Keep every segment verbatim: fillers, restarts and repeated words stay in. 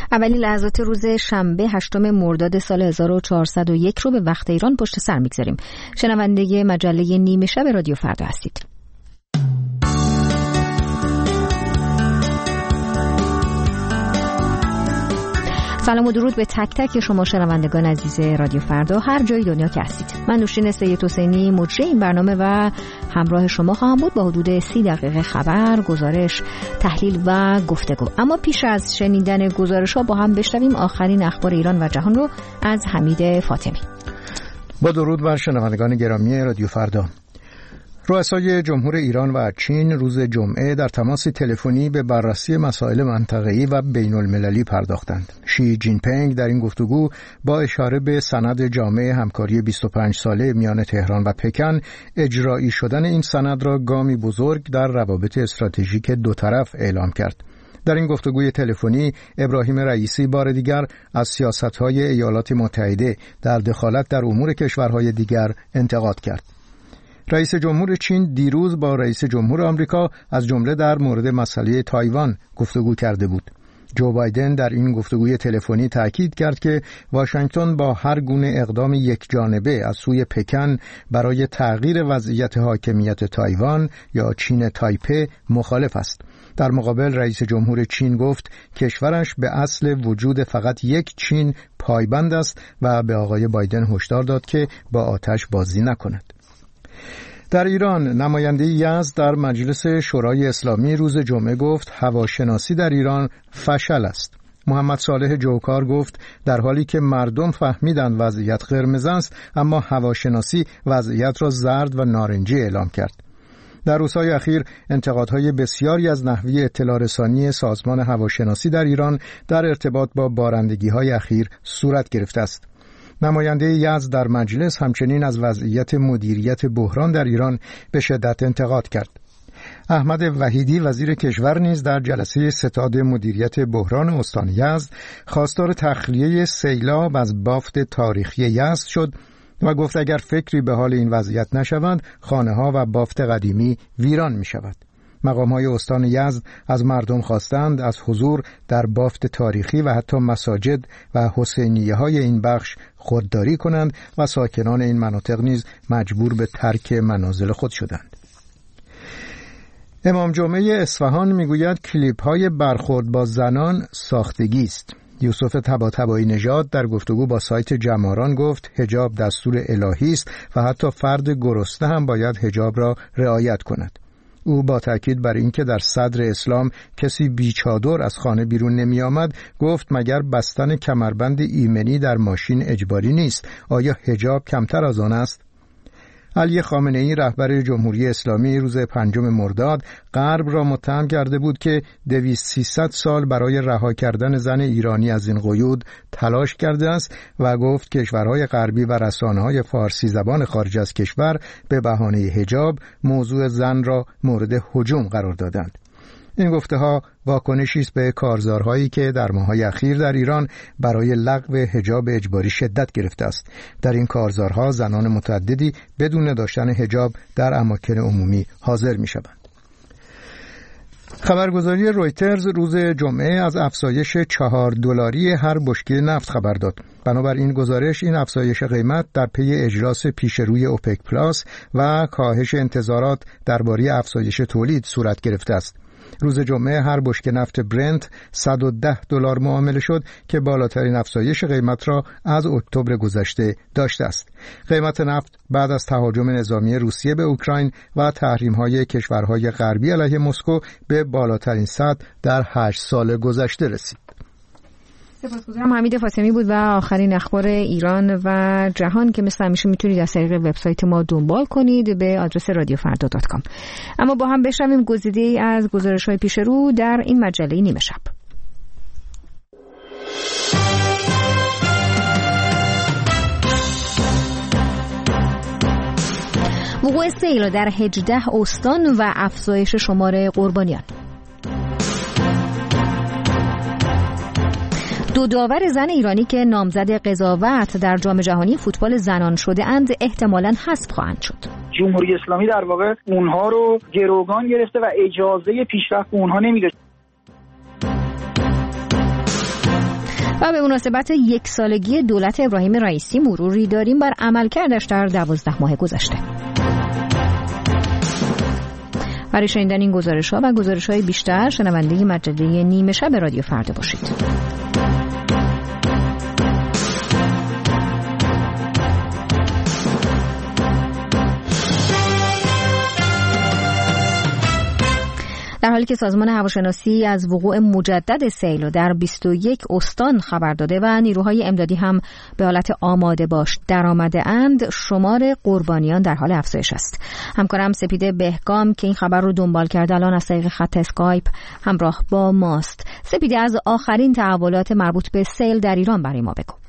اولین لحظات روز شنبه هشتم مرداد سال هزار و چهارصد و یک رو به وقت ایران پشت سر میگذاریم. شنونده مجله نیمه شب رادیو فردا هستید. سلام و درود به تک تک شما شنوندگان عزیز رادیو فردا هر جای دنیا که هستید. من نوشین سید حسینی مجری این برنامه و همراه شما خواهم بود با حدود سی دقیقه خبر، گزارش، تحلیل و گفتگو. اما پیش از شنیدن گزارش ها با هم بشنویم آخرین اخبار ایران و جهان رو از حمید فاطمی. با درود بر شنوندگان گرامی رادیو فردا. رؤسای جمهور ایران و چین روز جمعه در تماس تلفنی به بررسی مسائل منطقه‌ای و بین‌المللی پرداختند. شی جین پینگ در این گفتگو با اشاره به سند جامع همکاری بیست و پنج ساله میان تهران و پکن، اجرایی شدن این سند را گامی بزرگ در روابط استراتژیک دو طرف اعلام کرد. در این گفتگوی تلفنی ابراهیم رئیسی بار دیگر از سیاست‌های ایالات متحده در دخالت در امور کشورهای دیگر انتقاد کرد. رئیس جمهور چین دیروز با رئیس جمهور آمریکا از جمله در مورد مسئله تایوان گفتگو کرده بود. جو بایدن در این گفتگوی تلفنی تأکید کرد که واشنگتن با هر گونه اقدام یک جانبه از سوی پکن برای تغییر وضعیت حاکمیت تایوان یا چین تایپه مخالف است. در مقابل رئیس جمهور چین گفت کشورش به اصل وجود فقط یک چین پایبند است و به آقای بایدن هشدار داد که با آتش بازی نکند. در ایران نماینده یزد در مجلس شورای اسلامی روز جمعه گفت هواشناسی در ایران فشل است. محمد صالح جوکار گفت در حالی که مردم فهمیدند وضعیت قرمز است، اما هواشناسی وضعیت را زرد و نارنجی اعلام کرد. در روزهای اخیر انتقادهای بسیاری از نحوه اطلاع رسانی سازمان هواشناسی در ایران در ارتباط با بارندگی‌های اخیر صورت گرفته است. نماینده یزد در مجلس همچنین از وضعیت مدیریت بحران در ایران به شدت انتقاد کرد. احمد وحیدی وزیر کشور نیز در جلسه ستاد مدیریت بحران استان یزد خواستار تخلیه سیلاب از بافت تاریخی یزد شد و گفت اگر فکری به حال این وضعیت نشوند خانه‌ها و بافت قدیمی ویران می شود. مقام‌های استان یزد از مردم خواستند از حضور در بافت تاریخی و حتی مساجد و حسینیه‌های این بخش خودداری کنند و ساکنان این مناطق نیز مجبور به ترک منازل خود شدند. امام جمعه اصفهان میگوید کلیپ‌های برخورد با زنان ساختگی است. یوسف طباطبایی نژاد در گفتگو با سایت جماران گفت حجاب دستور الهی است و حتی فرد گرسنه هم باید حجاب را رعایت کند. او با تاکید بر اینکه در صدر اسلام کسی بیچادر از خانه بیرون نمی آمد گفت مگر بستن کمربند ایمنی در ماشین اجباری نیست؟ آیا حجاب کمتر از آن است؟ علی خامنه‌ای رهبر جمهوری اسلامی روز پنجم مرداد غرب را متهم کرده بود که دویست سیصد سال برای رها کردن زن ایرانی از این قیود تلاش کرده است و گفت کشورهای غربی و رسانه‌های فارسی زبان خارج از کشور به بهانه حجاب موضوع زن را مورد هجوم قرار دادند. این گفته‌ها واکنشی است به کارزارهایی که در ماه‌های اخیر در ایران برای لغو حجاب اجباری شدت گرفته است. در این کارزارها زنان متعددی بدون داشتن حجاب در اماکن عمومی حاضر می‌شوند. خبرگزاری رویترز روز جمعه از افزایش چهار دلاری هر بشکه نفت خبر داد. بنابر این گزارش این افزایش قیمت در پی اجلاس پیشروی اوپک پلاس و کاهش انتظارات درباره افزایش تولید صورت گرفته است. روز جمعه هر بشکه نفت برنت صد و ده دلار معامله شد که بالاترین افزایش قیمت را از اکتبر گذشته داشته است. قیمت نفت بعد از تهاجم نظامی روسیه به اوکراین و تحریم‌های کشورهای غربی علیه مسکو به بالاترین سطح در هشت سال گذشته رسید. سپاسگزارم. حمید فاطمی بود و آخرین اخبار ایران و جهان که مثل همیشه میتونید از طریق وبسایت ما دنبال کنید به آدرس رادیو فردا دات کام. اما با هم بشنویم گزیده‌ای از گزارش‌های پیش رو در این مجله نیمه شب. وقوع سیل در هجده استان و افزایش شمار قربانیان. دو داور زن ایرانی که نامزد قضاوت در جام جهانی فوتبال زنان شده اند احتمالاً حذف خواهند شد. جمهوری اسلامی در واقع اونها رو گروگان گرفته و اجازه پیشرفت اونها نمیده. و به مناسبت یک سالگی دولت ابراهیم رئیسی مروری داریم بر عملکردش در دوازده ماه گذشته. برای شنیدن این گزارش‌ها و گزارش‌های بیشتر شنونده مجله نیمه شب رادیو فردا باشید. در حالی که سازمان هواشناسی از وقوع مجدد سیل در بیست و یک استان خبر داده و نیروهای امدادی هم به حالت آماده باش درآمده اند، شمار قربانیان در حال افزایش است. همکارم سپیده بهگام که این خبر رو دنبال کرده الان از طریق خط اسکایپ همراه با ماست. سپیده، از آخرین تحولات مربوط به سیل در ایران برای ما بگو.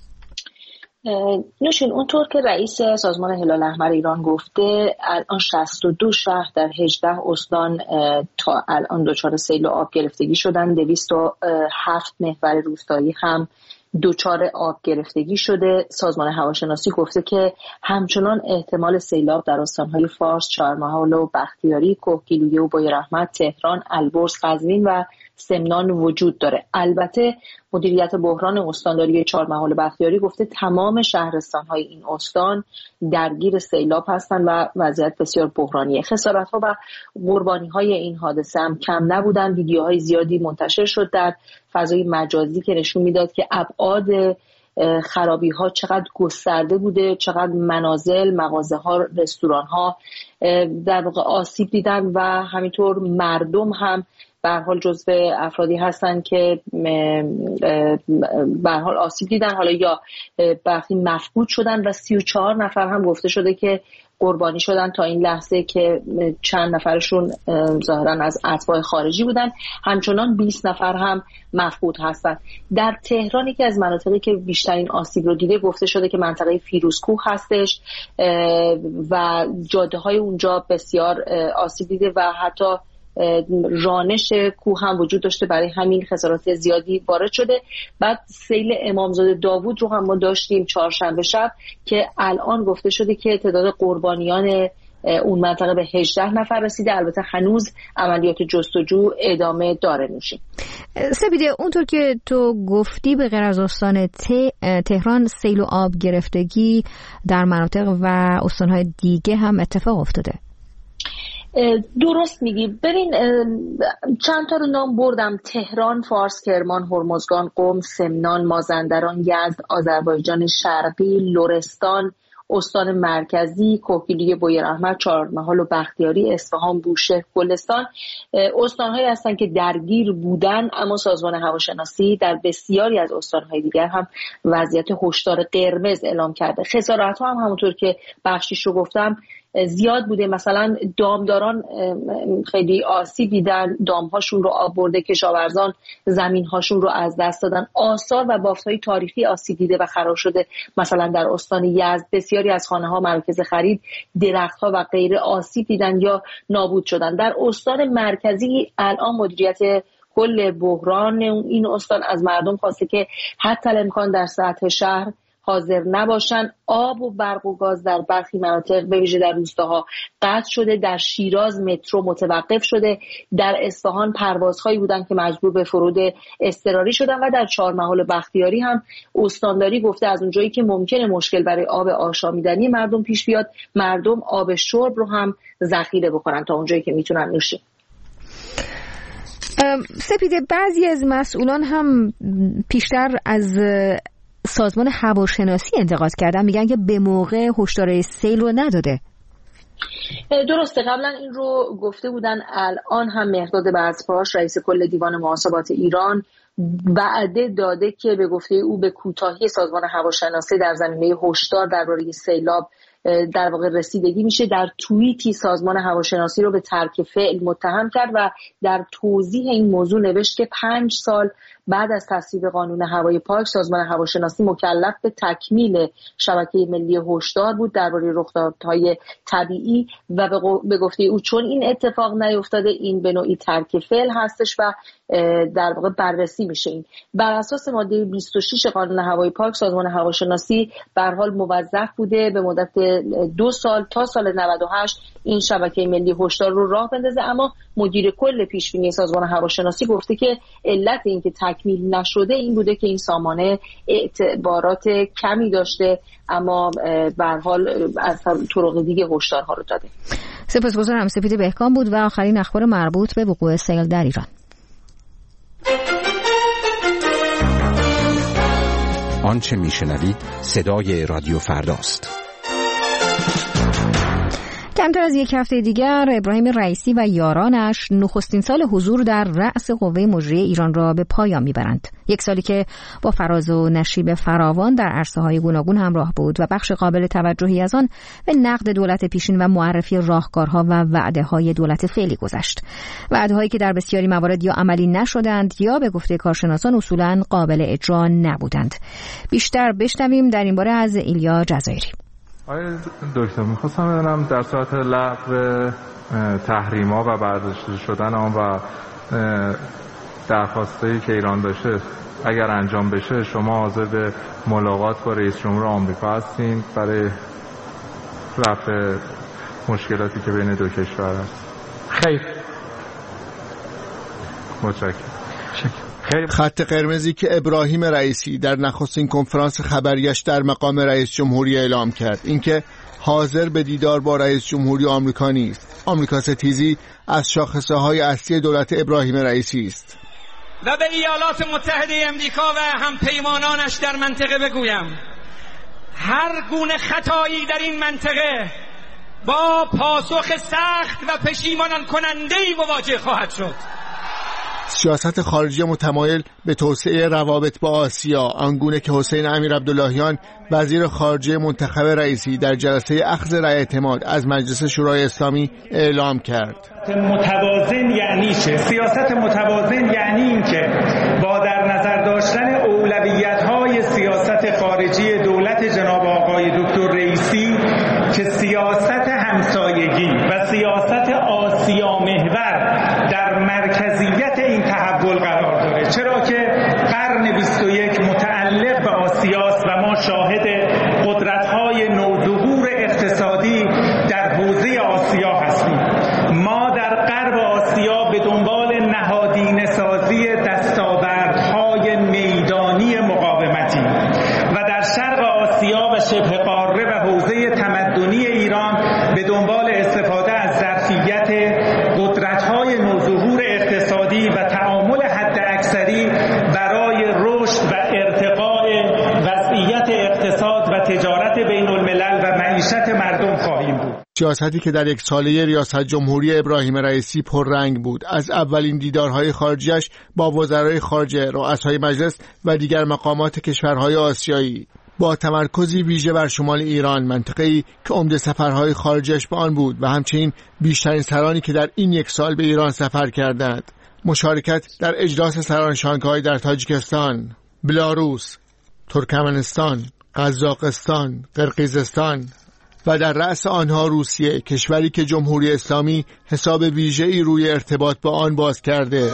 نوشین، اونطور که رئیس سازمان هلال احمر ایران گفته الان شصت و دو شهر در هجده استان تا الان دچار سیل و آب گرفتگی شدن. دویست و هفت محور روستایی هم دچار آب گرفتگی شده. سازمان هواشناسی گفته که همچنان احتمال سیلاب در استانهای فارس، چهارمحال و بختیاری، کوهگیلویه و بویراحمد، تهران، البرز، قزوین و سمنان وجود داره. البته مدیریت بحران استانداری چهارمحال و بختیاری گفته تمام شهرستان‌های این استان درگیر سیلاب هستند و وضعیت بسیار بحرانیه. خسارت‌ها و قربانی‌های این حادثه هم کم نبودن. ویدیوهای زیادی منتشر شد در فضای مجازی که نشون میداد که ابعاد خرابی ها چقدر گسترده بوده، چقدر منازل، مغازه ها، رستوران ها در واقع آسیب دیدن و همینطور مردم هم به هر حال جزو افرادی هستن که به هر حال آسیب دیدن، حالا یا برخی مفقود شدن و سی و چهار نفر هم گفته شده که قربانی شدن تا این لحظه که چند نفرشون ظاهرا از اتباع خارجی بودن. همچنان بیست نفر هم مفقود هستن. در تهران که از مناطقی که بیشترین آسیب رو دیده گفته شده که منطقه فیروزکوه هستش و جاده های اونجا بسیار آسیب دیده و حتی رانش کوه هم وجود داشته، برای همین خسارات زیادی وارد شده. بعد سیل امامزاده داوود رو هم ما داشتیم چهارشنبه شب که الان گفته شده که تعداد قربانیان اون منطقه به هجده نفر رسیده. البته هنوز عملیات جستجو ادامه داره. میشه سپیده، اونطور که تو گفتی به غیر از استان تهران سیل و آب گرفتگی در مناطق و استانهای دیگه هم اتفاق افتاده. درست میگی. ببین چند تا رو نام بردم: تهران، فارس، کرمان، هرمزگان، قم، سمنان، مازندران، یزد، آذربایجان شرقی، لرستان، استان مرکزی، کوهگیلویه، بویراحمد، چهارمحال و بختیاری، اصفهان، بوشهر، گلستان استان‌هایی هستن که درگیر بودن، اما سازمان هواشناسی در بسیاری از استان‌های دیگر هم وضعیت هشدار قرمز اعلام کرده. خسارت‌ها هم همونطور که بخشیش رو گفتم زیاد بوده. مثلا دامداران خیلی آسیب دیدن، دامهاشون رو آب برده، کشاورزان زمینهاشون رو از دست دادن. آثار و بافت‌های تاریخی آسیب دیده و خراب شده. مثلا در استان یزد بسیاری از خانه‌ها، مراکز خرید، درخت‌ها و غیره آسیب دیدن یا نابود شدن. در استان مرکزی الان مدیریت کل بحران این استان از مردم خواسته که حتی الامکان در سطح شهر حاضر نباشن. آب و برق و گاز در برخی مناطق به ویژه در روستاها قطع شده. در شیراز مترو متوقف شده. در اصفهان پروازهایی بودن که مجبور به فرود اضطراری شدن و در چهارمحال و بختیاری هم استانداری گفته از اونجایی که ممکنه مشکل برای آب آشامیدنی مردم پیش بیاد، مردم آب شرب رو هم ذخیره بکنن تا اونجایی که میتونن نوشن. سپیده، بعضی از مسئولان هم پیشتر از سازمان هواشناسی انتقاد کردن، میگن که به موقع هشدار سیل رو نداده. درسته، قبلا این رو گفته بودن. الان هم مهرداد بزرگپاش رئیس کل دیوان محاسبات ایران وعده داده که به گفته او به کوتاهی سازمان هواشناسی در زمینه هشدار درباره سیلاب در واقع رسیدگی میشه. در توییتی سازمان هواشناسی رو به ترک فعل متهم کرد و در توضیح این موضوع نوشت که پنج سال بعد از تصویب قانون هوای پاک سازمان هواشناسی مکلف به تکمیل شبکه ملی هشدار بود درباره رخدادهای طبیعی و به گفته او چون این اتفاق نیفتاده این به نوعی ترک فعل هستش و در واقع بررسی میشه. این بر اساس ماده بیست و شش قانون هوای پاک سازمان هواشناسی به هر حال موظف بوده به مدت دو سال تا سال نود و هشت این شبکه ملی هشدار رو راه بندازه. اما مدیر کل پیشبینی سازمان هواشناسی گفته که علت این که تکمیل نشده این بوده که این سامانه اعتبارات کمی داشته، اما به هر حال از طرق دیگه هشدارها رو داده. سپاسگزارم. سپید بهکام بود و آخرین اخبار مربوط به وقوع سیل در ایران. آنچه میشنوید صدای رادیو فرداست. کمتر از یک هفته دیگر ابراهیم رئیسی و یارانش نخستین سال حضور در رأس قوه مجریه ایران را به پایان میبرند. یک سالی که با فراز و نشیب فراوان در عرصه‌های گوناگون همراه بود و بخش قابل توجهی از آن به نقد دولت پیشین و معرفی راهکارها و وعده‌های دولت فعلی گذشت. وعده‌هایی که در بسیاری موارد یا عملی نشدند یا به گفته کارشناسان اصولاً قابل اجرا نبودند. بیشتر بشنویم در این باره از ایلیا جزایری. آقای دکتر، میخواستم بدونم در صورت لغو تحریم‌ها و برداشته شدن آن و درخواستایی که ایران داشته اگر انجام بشه، شما حاضر به ملاقات با رئیس جمهور آمریکا هستین برای رفع مشکلاتی که بین دو کشور است؟ خیر. متشکرم. خط قرمزی که ابراهیم رئیسی در نخستین کنفرانس خبریش در مقام رئیس جمهوری اعلام کرد اینکه حاضر به دیدار با رئیس جمهوری آمریکا نیست. آمریکا ستیزی از شاخصه‌های اصلی دولت ابراهیم رئیسی است. و به ایالات متحده امریکا و همپیمانانش در منطقه بگویم هر گونه خطایی در این منطقه با پاسخ سخت و پشیمان کننده‌ای مواجه خواهد شد. سیاست خارجی متمایل به توسعه روابط با آسیا، آنگونه که حسین امیر عبداللهیان وزیر خارجه منتخب رئیسی در جلسه اخذ رأی اعتماد از مجلس شورای اسلامی اعلام کرد. متوازن یعنی چه؟ سیاست متوازن یعنی این که با در نظر داشتن اولویت‌های سیاست خارجی دولت جناب آقای دکتر رئیسی که سیاست همسایگی و سیاست آسیا محور در مرکزیت این تحول قرار داره، چرا که قرن بیست و یک متعلق به آسیاست و ما شاهد قدرت‌های نوظهور اقتصادی در حوزه آسیا هستیم. ما در غرب آسیا به دنبال نهادینه سازی دستاوردهای میدانی مقاومتی و در شرق آسیا و شبه قاره و حوزه تمدنی ایران به دنبال استفاده از ظرفیت قدرت‌های نوظهور اقتصادی و تعامل حداکثری برای رشد و ارتقاء وضعیت اقتصاد و تجارت بین الملل و معیشت مردم خواهیم بود. سیاستی که در یک ساله ریاست جمهوری ابراهیم رئیسی پررنگ بود، از اولین دیدارهای خارجیش با وزرای خارجه، رؤسای مجلس و دیگر مقامات کشورهای آسیایی، با تمرکزی ویژه بر شمال ایران، منطقه‌ای که عمده سفرهای خارجیش به آن بود و همچنین بیشترین سرانی که در این یک سال به ایران سفر کردند، مشارکت در اجلاس سران شانگهای در تاجیکستان، بلاروس، ترکمنستان، قزاقستان، قرقیزستان و در رأس آنها روسیه، کشوری که جمهوری اسلامی حساب ویژه‌ای روی ارتباط با آن باز کرده.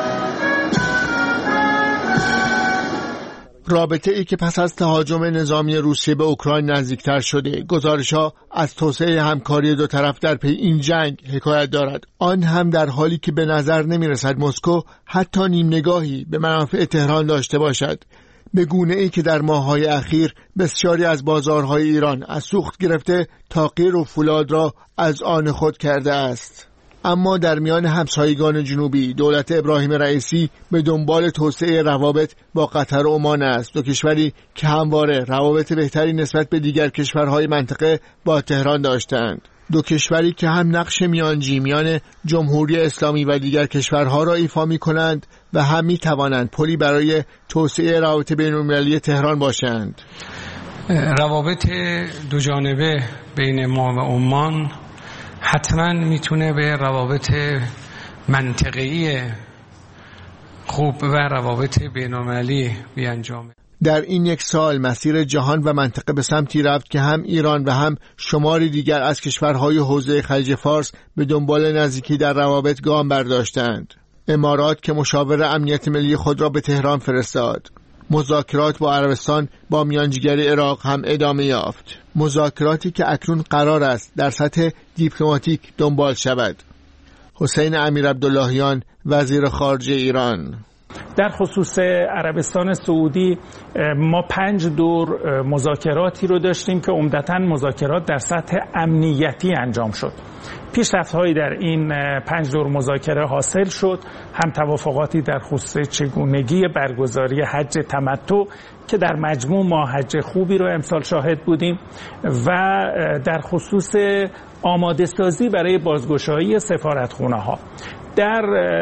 رابطه ای که پس از تهاجم نظامی روسیه به اوکراین نزدیکتر شده. گزارش‌ها از توسعه همکاری دو طرف در پی این جنگ حکایت دارد، آن هم در حالی که به نظر نمی‌رسد مسکو حتی نیم نگاهی به منافع تهران داشته باشد، به گونه‌ای که در ماه‌های اخیر بسیاری از بازارهای ایران از سوخت گرفته تا قیر و فولاد را از آن خود کرده است. اما در میان همسایگان جنوبی دولت ابراهیم رئیسی به دنبال توسعه روابط با قطر و عمان است، دو کشوری که همواره روابط بهتری نسبت به دیگر کشورهای منطقه با تهران داشتند، دو کشوری که هم نقش میانجی میان جمهوری اسلامی و دیگر کشورها را ایفا می‌کنند و هم می‌توانند پلی برای توسعه روابط بین‌المللی تهران باشند. روابط دو جانبه بین ما و عمان حتما میتونه به روابط منطقه‌ای خوب و روابط بین‌المللی بیانجامه. در این یک سال مسیر جهان و منطقه به سمتی رفت که هم ایران و هم شماری دیگر از کشورهای حوزه خلیج فارس به دنبال نزدیکی در روابط گام برداشتند. امارات که مشاور امنیت ملی خود را به تهران فرستاد، مذاکرات با عربستان با میانجیگری عراق هم ادامه یافت. مذاکراتی که اکنون قرار است در سطح دیپلماتیک دنبال شود. حسین امیرعبداللهیان وزیر خارجه ایران: در خصوص عربستان سعودی ما پنج دور مذاکراتی رو داشتیم که عمدتاً مذاکرات در سطح امنیتی انجام شد. پیشرفت‌هایی در این پنج دور مذاکره حاصل شد، هم توافقاتی در خصوص چگونگی برگزاری حج تمتع که در مجموع ما حج خوبی رو امسال شاهد بودیم و در خصوص آماده سازی برای بازگشایی سفارتخونه ها. در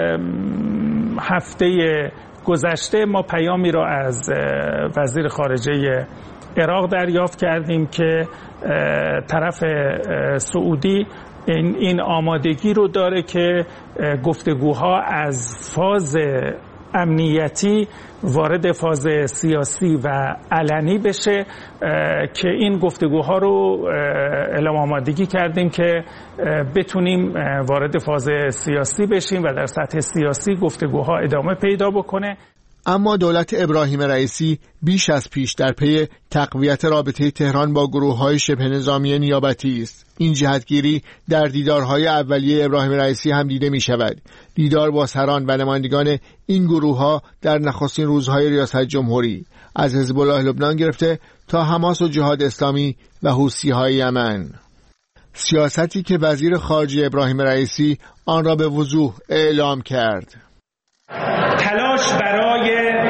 هفته گذشته ما پیامی را از وزیر خارجه عراق دریافت کردیم که طرف سعودی این این آمادگی رو داره که گفتگوها از فاز امنیتی وارد فاز سیاسی و علنی بشه که این گفتگوها رو اعلام آمادگی کردیم که بتونیم وارد فاز سیاسی بشیم و در سطح سیاسی گفتگوها ادامه پیدا بکنه. اما دولت ابراهیم رئیسی بیش از پیش در پی تقویت رابطه تهران با گروه‌های شبه نظامی نیابتی است. این جهتگیری در دیدارهای اولیه ابراهیم رئیسی هم دیده می شود. دیدار با سران و نمایندگان این گروه‌ها در نخستین روزهای ریاست جمهوری، از حزب الله لبنان گرفته تا حماس و جهاد اسلامی و حوثی‌های یمن. سیاستی که وزیر خارجه ابراهیم رئیسی آن را به وضوح اعلام کرد. تلاش برای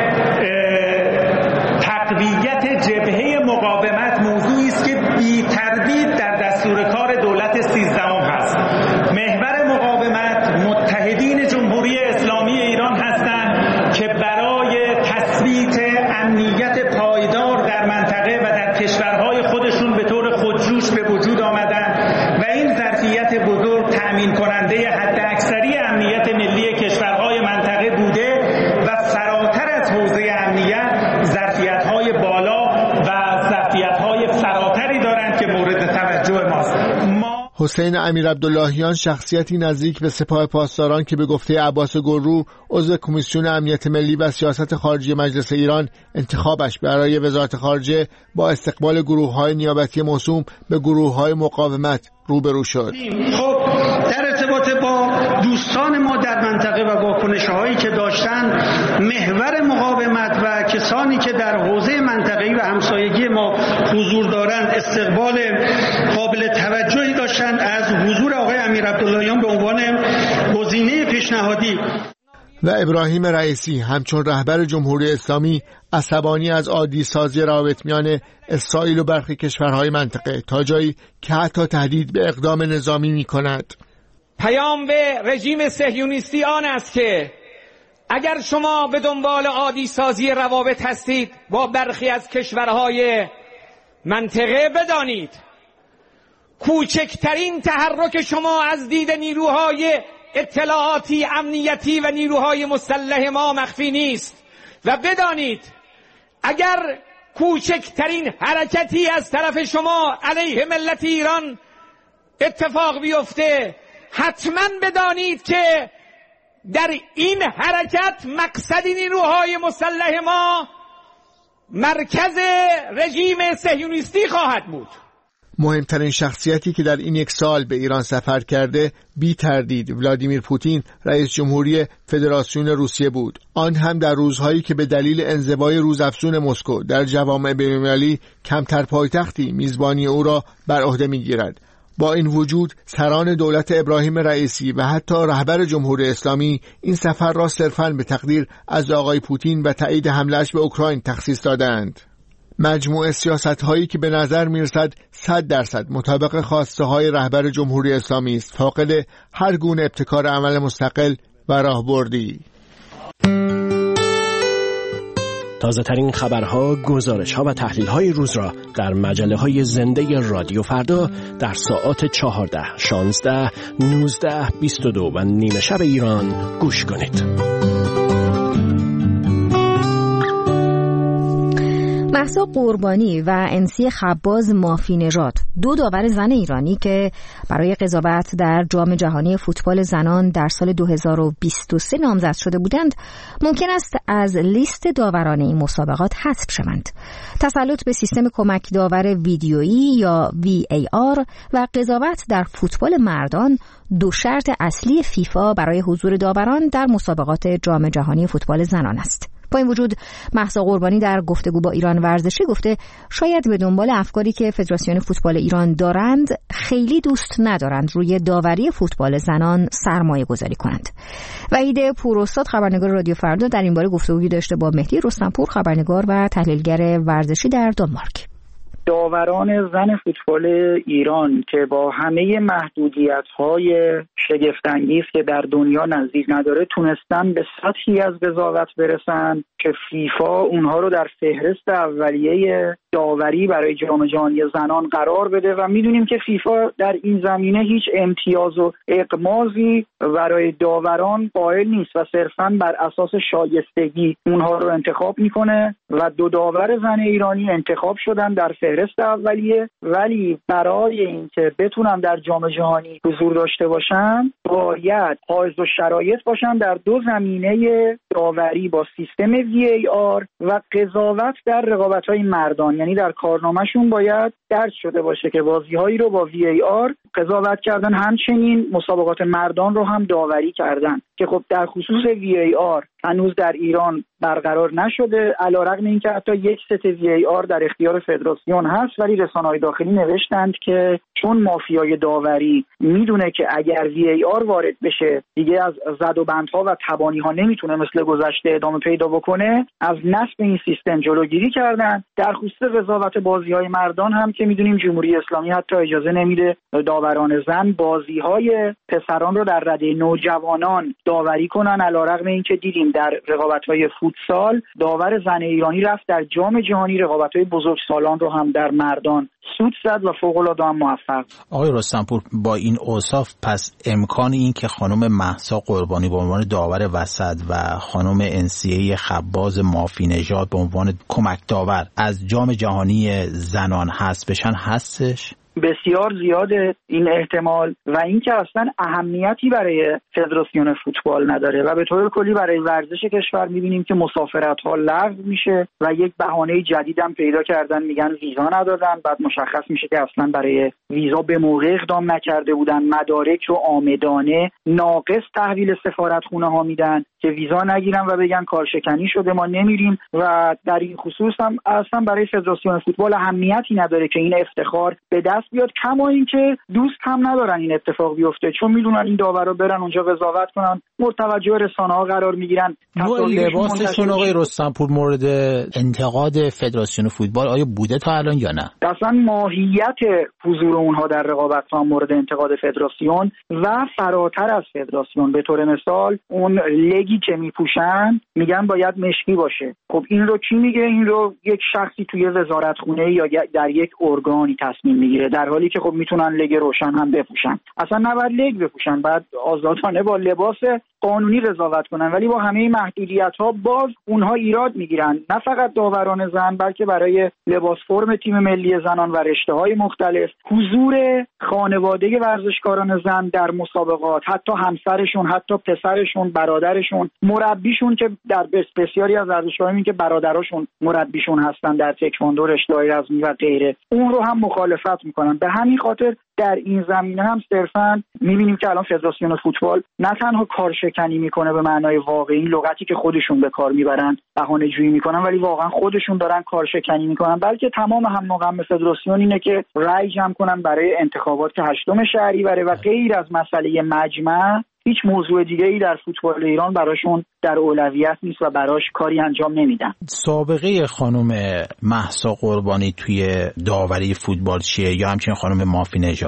تقویت جبهه مقاومت موضوعی است که بی تردید در دستور کار دولت سیزدهم هست. محور مقاومت متحدین جمهوری اسلامی ایران هستند که برای تثبیت امنیت پایدار در منطقه و در کشورهای خودشون به طور خودجوش به وجود آمدند و این ظرفیت بزرگ تأمین کننده حداکثری امنیت ملی کشورهای منطقه بوده و فراتر از حوزه امنیت ظرفیت‌های بالا و ظرفیت‌های فراتری دارند که مورد توجه ماست. ما حسین امیرعبداللهیان شخصیتی نزدیک به سپاه پاسداران که به گفته عباس گلرو عضو کمیسیون امنیت ملی و سیاست خارجی مجلس ایران انتخابش برای وزارت خارجه با استقبال گروه‌های نیابتی موسوم به گروه‌های مقاومت روبرو شد. خب در ارتباط با دوستان ما در منطقه و واکنش‌هایی که داشتن، محور مقاومت و کسانی که در حوزه منطقه‌ای و همسایگی ما حضور دارند استقبال قابل توجهی داشتند از حضور آقای امیرعبداللهیان به عنوان گزینه پیشنهادی. و ابراهیم رئیسی همچون رهبر جمهوری اسلامی عصبانی از عادی سازی روابط میان اسرائیل و برخی کشورهای منطقه تا جایی که حتی تهدید به اقدام نظامی می کند. پیام به رژیم صهیونیستی آن است که اگر شما به دنبال عادی سازی روابط هستید با برخی از کشورهای منطقه، بدانید کوچکترین تحرک شما از دید نیروهای اطلاعاتی امنیتی و نیروهای مسلح ما مخفی نیست و بدانید اگر کوچکترین حرکتی از طرف شما علیه ملت ایران اتفاق بیفته، حتما بدانید که در این حرکت مقصد نیروهای مسلح ما مرکز رژیم صهیونیستی خواهد بود. مهمترین شخصیتی که در این یک سال به ایران سفر کرده بی تردید ولادیمیر پوتین رئیس جمهوری فدراسیون روسیه بود، آن هم در روزهایی که به دلیل انزوای روزافزون مسکو در جوامع بین‌المللی کمتر پایتختی میزبانی او را بر عهده می‌گیرد. با این وجود سران دولت ابراهیم رئیسی و حتی رهبر جمهوری اسلامی این سفر را صرفاً به تقدیر از آقای پوتین و تایید حمله‌اش به اوکراین تخصیص دادند. مجموعه سیاست‌هایی که به نظر می‌رسد صد درصد مطابق خواسته‌های رهبر جمهوری اسلامی است، فاقد هر گونه ابتکار عمل مستقل و راهبردی. تازه‌ترین خبرها، گزارش‌ها و تحلیل‌های روز را در مجله‌های زنده رادیو فردا در ساعات چهارده، شانزده، نوزده، بیست و دو و نیمه شب ایران گوش کنید. مهسا قربانی و انسی خباز مافی نژاد، دو داور زن ایرانی که برای قضاوت در جام جهانی فوتبال زنان در سال دو هزار و بیست و سه نامزد شده بودند، ممکن است از لیست داوران این مسابقات حذف شوند. تسلط به سیستم کمک داور ویدیویی یا وی ای آر و قضاوت در فوتبال مردان دو شرط اصلی فیفا برای حضور داوران در مسابقات جام جهانی فوتبال زنان است. با این وجود مهسا قربانی در گفتگو با ایران ورزشی گفته شاید به دنبال افکاری که فدراسیون فوتبال ایران دارند خیلی دوست ندارند روی داوری فوتبال زنان سرمایه گذاری کنند. وحید پوراستاد خبرنگار رادیو فردا در این باره گفتگویی داشته با مهدی رستمپور خبرنگار و تحلیلگر ورزشی در دانمارک. داوران زن فوتبال ایران که با همه محدودیت‌های شگفت‌انگیز که در دنیا نظیر نداره تونستن به سطحی از قضاوت برسن که فیفا اونها رو در فهرست اولیه داوری برای جام جهانی زنان قرار بده و میدونیم که فیفا در این زمینه هیچ امتیاز و اغماضی برای داوران قائل نیست و صرفاً بر اساس شایستگی اونها رو انتخاب میکنه و دو داور زن ایرانی انتخاب شدن در فهرست اولیه، ولی برای اینکه بتونن در جام جهانی حضور داشته باشن باید حائز الشرایط باشن در دو زمینه داوری با سیستم وی ای آر و قضاوت در رقابت‌های مردان، یعنی در کارنامه‌شون باید درج شده باشه که بازی‌هایی رو با وی ای آر قضاوت کردن، همچنین مسابقات مردان رو هم داوری کردن که خب در خصوص وی ای آر هنوز در ایران برقرار نشده، علیرغم اینکه حتی یک ست وی ای آر در اختیار فدراسیون هست، ولی رسانه‌های داخلی نوشتند که چون مافیای داوری میدونه که اگر وی ای آر وارد بشه دیگه از زد و بندها و تبانی‌ها نمیتونه مثل گذشته ادامه پیدا بکنه، از نصب این سیستم جلوگیری کردن. در خصوص قضاوت بازی‌های مردان هم که میدونیم جمهوری اسلامی حتی اجازه نمیده داوران زن بازی‌های پسران رو در رده نوجوانان داوری کنن، علیرغم اینکه دیدیم در رقابت‌های فوتسال داور زن ایرانی رفت در جام جهانی رقابت‌های بزرگسالان رو هم در مردان سود زد و فوق‌العاده هم موفق. آقای رستمپور، با این اوصاف پس امکان این که خانم مهسا قربانی به عنوان داور وسط و خانم انسیه خباز مافی نژاد به عنوان کمک داور از جام جهانی زنان حذف بشن هستش؟ بسیار زیاده این احتمال و اینکه اصلا اهمیتی برای فدراسیون فوتبال نداره و به طور کلی برای ورزش کشور میبینیم که مسافرت‌ها لغو میشه و یک بهانه جدید هم پیدا کردن، میگن ویزا ندادن، بعد مشخص میشه که اصلا برای ویزا به موقع اقدام نکرده بودن، مدارک رو عامدانه ناقص تحویل سفارتخونه ها میدن که ویزا نگیرن و بگن کارشکنی شده ما نمیریم و در این خصوص هم اصلا برای فدراسیون فوتبال اهمیتی نداره که این افتخار به دست بیاد، کما اینکه دوست هم ندارن این اتفاق بیفته چون میدونن این داورا برن اونجا قضاوت کنن، مورد توجه رسانه‌ها قرار میگیرن. نوع لباسشون آقای رستمپور مورد انتقاد فدراسیون فوتبال آیا بوده تا الان یا نه؟ اصلا ماهیت حضور اونها در رقابت‌ها مورد انتقاد فدراسیون و فراتر از فدراسیون. به طور مثال اون لگی که میپوشن میگن باید مشکی باشه. خب این رو کی میگه؟ این رو یک شخصی توی وزارتخونه یا در یک ارگانی تصمیم میگیره، در حالی که خب میتونن لگ روشن هم بپوشن. اصلا نباید لگ بپوشن، بعد آزادانه با لباس قانونی قضاوت کنن، ولی با همه محدودیت‌ها باز اونها ایراد میگیرن، نه فقط داوران زن بلکه برای لباس فرم تیم ملی زنان و رشته‌های مختلف، حضور خانواده ورزشکاران زن در مسابقات، حتی همسرشون، حتی پسرشون، برادرشون، مربیشون که در بسیاری از ورزشکاران که برادراشون مربیشون هستن در تکواندو، رشته‌های رزمی و غیره، اون رو هم مخالفت میکنن. به همین خاطر در این زمینه هم صرفاً می‌بینیم که الان فدراسیون فوتبال نه تنها کارشکنی میکنه به معنای واقعی، این لغتی که خودشون به کار میبرن بهانه‌جویی میکنن، ولی واقعا خودشون دارن کارشکنی میکنن، بلکه تمام هم مقام فدراسیون اینه که رأی جمع کنن برای انتخابات که هشتم شهریور و غیر از مسئله مجمع هیچ موضوع دیگه ای در فوتبال ایران براشون در اولویت نیست و براش کاری انجام نمیدن. سابقه خانم مهسا قربانی توی داوری فوتبال چیه یا همچنین خانم مافی نژاد؟ این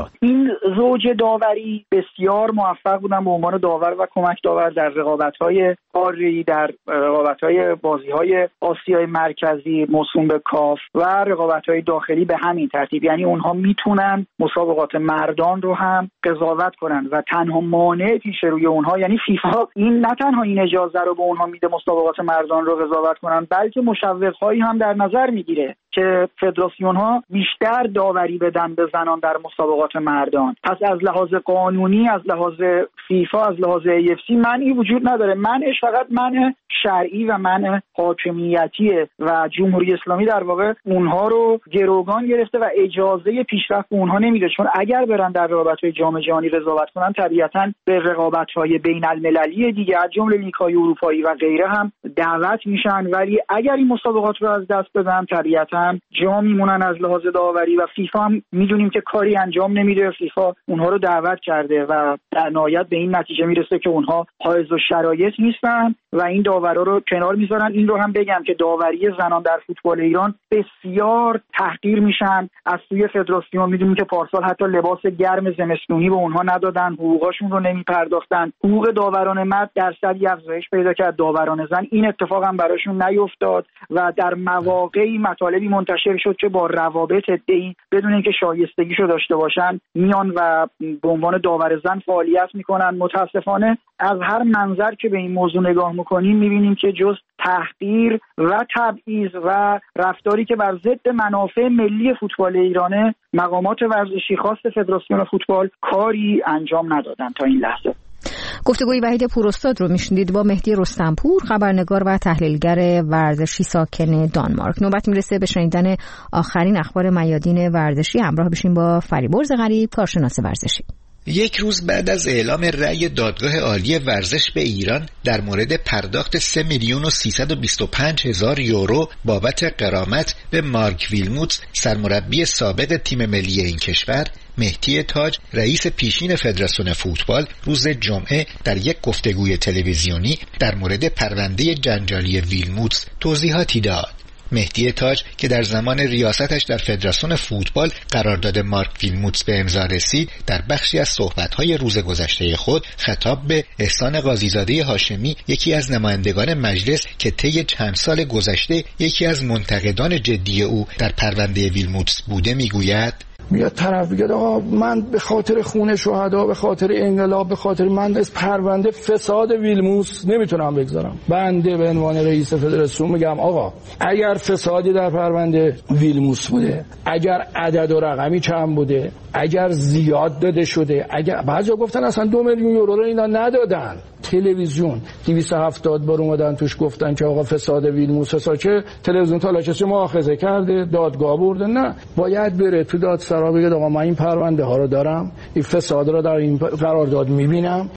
این زوج داوری بسیار موفق بودن به عنوان داور و کمک داور در رقابت‌های قاره‌ای، در رقابت‌های بازی‌های آسیای مرکزی موسوم به کاف و رقابت‌های داخلی به همین ترتیب. یعنی اونها میتونن مسابقات مردان رو هم قضاوت کنن و تنها مانع پیش روی اونها، یعنی فیفا این نه تنها این اجازه رو به اونها میده مسابقات مردان رو قضاوت کنن، بلکه مشوق‌هایی هم در نظر میگیره که فدراسیون‌ها بیشتر داوری بدن به زنان در مسابقات مردان. پس از لحاظ قانونی، از لحاظ فیفا، از لحاظ ای اف سی منعی وجود نداره. منعش فقط منع شرعی و منع حاکمیتیه و جمهوری اسلامی در واقع اونها رو گروگان گرفته و اجازه پیشرفت به اونها نمیده، چون اگر برن در رقابت‌های جام جهانی قضاوت کنن طبیعتاً به رقابت‌های بین‌المللی دیگه از جمله لیگ‌های اروپایی و غیره هم دعوت میشن، ولی اگر این مسابقات رو از دست بدن طبیعتاً جا میمونن از لحاظ داوری و فیفا هم میدونیم که کاری انجام نمیده. فیفا اونها رو دعوت کرده و در نهایت به این نتیجه میرسه که اونها حائز الشرایط نیستن و این داورا رو کنار میذارن. این رو هم بگم که داوری زنان در فوتبال ایران بسیار تحقیر میشن از سوی فدراسیون. میدونیم که پارسال حتی لباس گرم زمستونی به اونها ندادن، حقوقاشون رو نمیپرداختن. حقوق داوران مرد درصدی افزایش پیدا کرد، داوران زن این اتفاق هم براشون نیفتاد و در مواقعی مطالبی منتشر شد که با روابط عده‌ای بدون اینکه شایستگیشو داشته باشن میان و به عنوان داور زن فعالیت میکنن. متاسفانه از هر منظر که به این موضوع نگاه میکنیم میبینیم که جز تحقیر و تبعیض و رفتاری که بر ضد منافع ملی فوتبال ایرانه، مقامات ورزشی خاص فدراسیون فوتبال کاری انجام ندادن تا این لحظه. گفتگوی وحید پوراستاد رو میشنید با مهدی رستمپور، خبرنگار و تحلیلگر ورزشی ساکن دانمارک. نوبت میرسه به شنیدن آخرین اخبار میادین ورزشی. همراه بشیم با فریبرز غریب، کارشناس ورزشی. یک روز بعد از اعلام رأی دادگاه عالی ورزش به ایران در مورد پرداخت سه میلیون و سیصد و بیست و پنج هزار یورو بابت غرامت به مارک ویلموتس، سرمربی سابق تیم ملی این کشور، مهدی تاج، رئیس پیشین فدراسیون فوتبال، روز جمعه در یک گفتگوی تلویزیونی در مورد پرونده جنجالی ویلموتس توضیحاتی داد. مهدی تاج که در زمان ریاستش در فدراسیون فوتبال قرارداد مارک ویلموتس به امضا رسید، در بخشی از صحبت‌های روز گذشته خود خطاب به احسان قاضیزاده هاشمی، یکی از نمایندگان مجلس که طی چند سال گذشته یکی از منتقدان جدی او در پرونده ویلموتس بوده، میگوید: میاد طرف میگه آقا من به خاطر خون شهدا، به خاطر انقلاب، به خاطر من از پرونده فساد ویلموتس نمیتونم بگذارم. بنده به عنوان رئیس فدراسیون میگم آقا اگر فسادی در پرونده ویلموتس بوده، اگر عدد و رقمی کم بوده، اگر زیاد داده شده، اگر بعضیا گفتن اصلا دو میلیون یورو رو اینا ندادن، تلویزیون دویست و هفتاد بار اومدن توش گفتن که آقا فساد ویلموتس فساد، که تلویزیون تا کسی مؤاخذه کرده، دادگاه برده؟ نه، باید بره تو دادسرا بگه آقا من این پرونده ها رو دارم، این فساد رو در این قرارداد میبینم.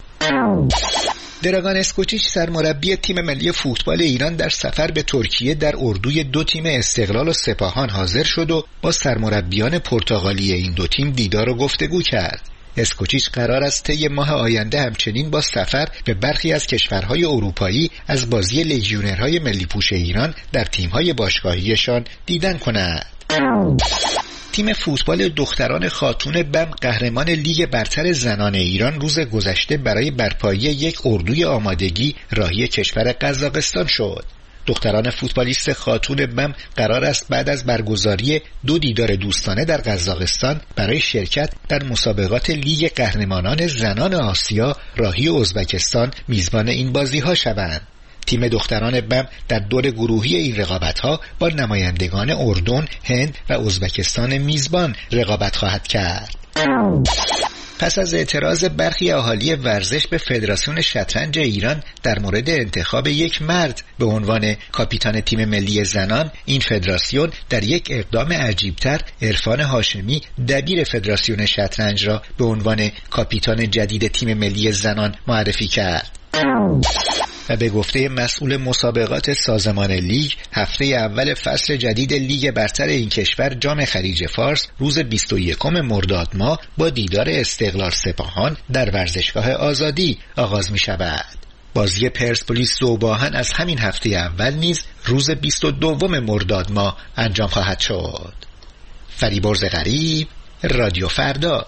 دراگان اسکوچیچ، سرمربی تیم ملی فوتبال ایران، در سفر به ترکیه در اردوی دو تیم استقلال و سپاهان حاضر شد و با سرمربیان پرتغالی این دو تیم دیدار و گفتگو کرد. اسکوچیچ قرار است طی ماه آینده همچنین با سفر به برخی از کشورهای اروپایی از بازی لژیونرهای ملی پوش ایران در تیم‌های باشگاهیشان دیدن کند. تیم فوتبال دختران خاتون بم، قهرمان لیگ برتر زنان ایران، روز گذشته برای برپایی یک اردوی آمادگی راهی کشور قزاقستان شد. دختران فوتبالیست خاتون بم قرار است بعد از برگزاری دو دیدار دوستانه در قزاقستان برای شرکت در مسابقات لیگ قهرمانان زنان آسیا راهی ازبکستان میزبان این بازی‌ها شوند. تیم دختران بم در دور گروهی این رقابت‌ها با نمایندگان اردن، هند و ازبکستان میزبان رقابت خواهد کرد. پس از اعتراض برخی اهالی ورزش به فدراسیون شطرنج ایران در مورد انتخاب یک مرد به عنوان کاپیتان تیم ملی زنان، این فدراسیون در یک اقدام عجیبتر عرفان هاشمی، دبیر فدراسیون شطرنج، را به عنوان کاپیتان جدید تیم ملی زنان معرفی کرد. و به گفته مسئول مسابقات سازمان لیگ، هفته اول فصل جدید لیگ برتر این کشور، جام خلیج فارس، روز بیست و یکم مرداد ماه با دیدار استقلال سپاهان در ورزشگاه آزادی آغاز می شود. بازی پرسپولیس زوباهن از همین هفته اول نیز روز بیست و دوم مرداد ماه انجام خواهد شد. فریبرز غریب، رادیو فردا.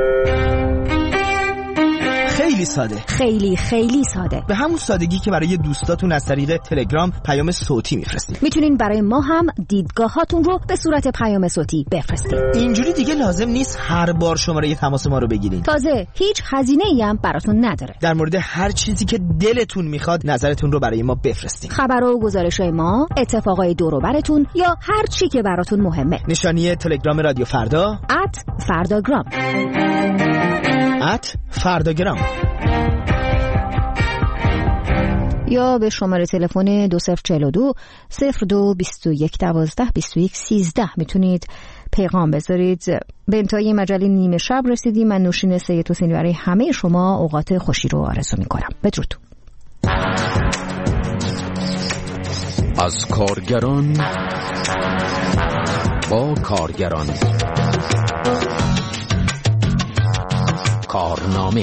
خیلی ساده، خیلی خیلی ساده، به همون سادگی که برای دوستاتون از طریق تلگرام پیام صوتی میفرستید. میتونین برای ما هم دیدگاهاتون رو به صورت پیام صوتی بفرستید. اینجوری دیگه لازم نیست هر بار شماره تماس ما رو بگیرین. تازه هیچ هزینه‌ای هم براتون نداره. در مورد هر چیزی که دلتون میخواد نظرتون رو برای ما بفرستید. خبر و گزارش‌های ما، اتفاقای دور و براتون یا هر چی که براتون مهمه. نشانی تلگرام رادیو فردا ات فرداگرام ات فرداگرام یا به شماره تلفن دو صفر چهل و دو صفر دو بیست و یک دوازده بیست و یک سیزده میتونید پیغام بذارید. به انتهای مجله نیمه شب رسیدیم. من نوشین سید حسینی برای همه شما اوقات خوشی رو آرزو میکنم. بدرود. از کارگران با کارگران، کارنامه.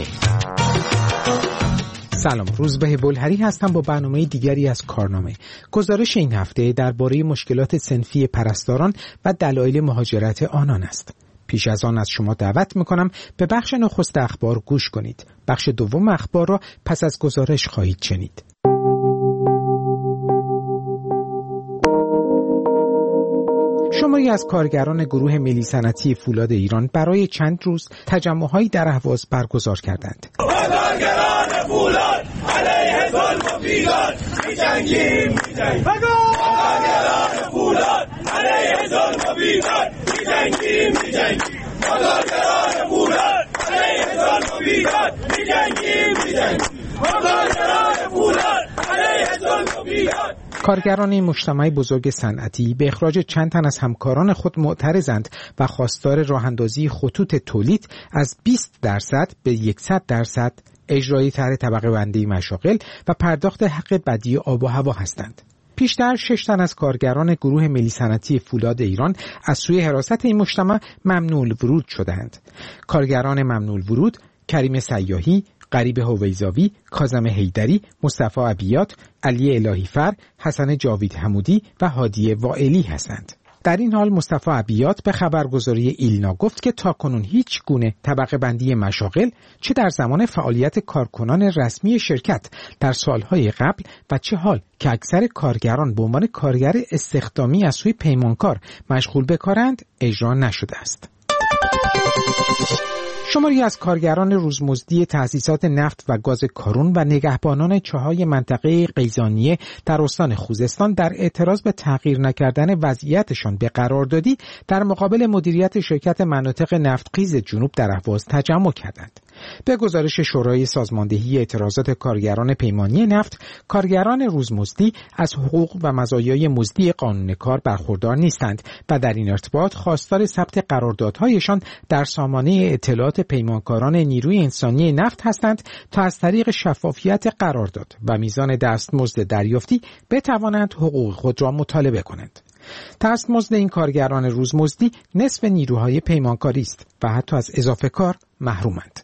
سلام، روزبه بلهری هستم با برنامه دیگری از کارنامه. گزارش این هفته درباره مشکلات صنفی پرستاران و دلایل مهاجرت آنان است. پیش از آن از شما دعوت میکنم به بخش نخست اخبار گوش کنید. بخش دوم اخبار را پس از گزارش خواهید شنید. شماری از کارگران گروه ملی صنعتی فولاد ایران برای چند روز تجمع‌هایی در اهواز برگزار کردند. کارگران فولاد علیه ظلم و بیگان می‌جنگیم می‌جنگیم. کارگران فولاد علیه ظلم و بیگان می‌جنگیم می‌جنگیم. کارگران فولاد علیه ظلم و بیگان می‌جنگیم می‌جنگیم. کارگران فولاد علیه ظلم و بیگان. کارگران مجتمع بزرگ صنعتی به اخراج چند تن از همکاران خود معترضند و خواستار راهاندازی خطوط تولید از بیست درصد به صد درصد، اجرای طرح طبقه بندی مشاغل و پرداخت حق بدیع آب و هوا هستند. پیشتر شش تن از کارگران گروه ملی صنعتی فولاد ایران از سوی حراست این مجتمع ممنوع الورود شدند. کارگران ممنوع الورود کریم سیاحی، غریب هویزاوی، کاظم حیدری، مصطفی عبیات، علی الهیفر، حسن جاوید حمودی و هادی وائلی هستند. در این حال مصطفی عبیات به خبرگزاری ایلنا گفت که تاکنون هیچ گونه طبقه بندی مشاغل چه در زمان فعالیت کارکنان رسمی شرکت در سالهای قبل و چه حال که اکثر کارگران به عنوان کارگر استخدامی از سوی پیمانکار مشغول به کارند اجرا نشده است. شماری از کارگران روزمزدی تأسیسات نفت و گاز کارون و نگهبانان چاهای منطقه قیزانیه در استان خوزستان در اعتراض به تغییر نکردن وضعیتشان به قراردادی در مقابل مدیریت شرکت مناطق نفتخیز جنوب در اهواز تجمع کردند. به گزارش شورای سازماندهی اعتراضات کارگران پیمانی نفت، کارگران روزمزدی از حقوق و مزایای مزدی قانون کار برخوردار نیستند و در این ارتباط خواستار ثبت قراردادهایشان در سامانه اطلاعات پیمانکاران نیروی انسانی نفت هستند تا از طریق شفافیت قرارداد و میزان دستمزد دریافتی بتوانند حقوق خود را مطالبه کنند. دستمزد این کارگران روزمزدی نصف نیروهای پیمانکاری است و حتی از اضافه کار محرومند.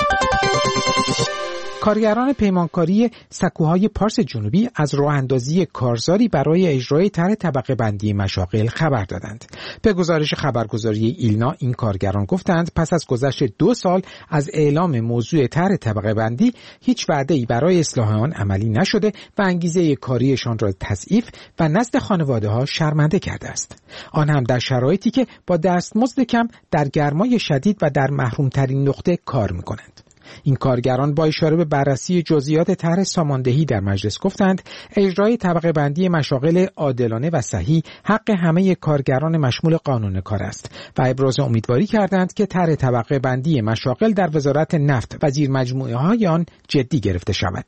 کارگران پیمانکاری سکوهای پارس جنوبی از راه اندازی کارزاری برای اجرای طرح طبقه بندی مشاغل خبر دادند. به گزارش خبرگزاری ایلنا این کارگران گفتند پس از گذشت دو سال از اعلام موضوع طرح طبقه بندی هیچ وعده‌ای برای اصلاح آن عملی نشده و انگیزه کاریشان را تضعیف و نزد خانواده‌ها شرمنده کرده است. آن هم در شرایطی که با دستمزد کم در گرمای شدید و در محرومترین نقطه کار می‌کنند. این کارگران با اشاره به بررسی جزئیات طرح ساماندهی در مجلس گفتند اجرای طبقه بندی مشاغل عادلانه و صحیح حق همه کارگران مشمول قانون کار است و ابراز امیدواری کردند که طرح طبقه بندی مشاغل در وزارت نفت و زیر مجموعه های آن جدی گرفته شود.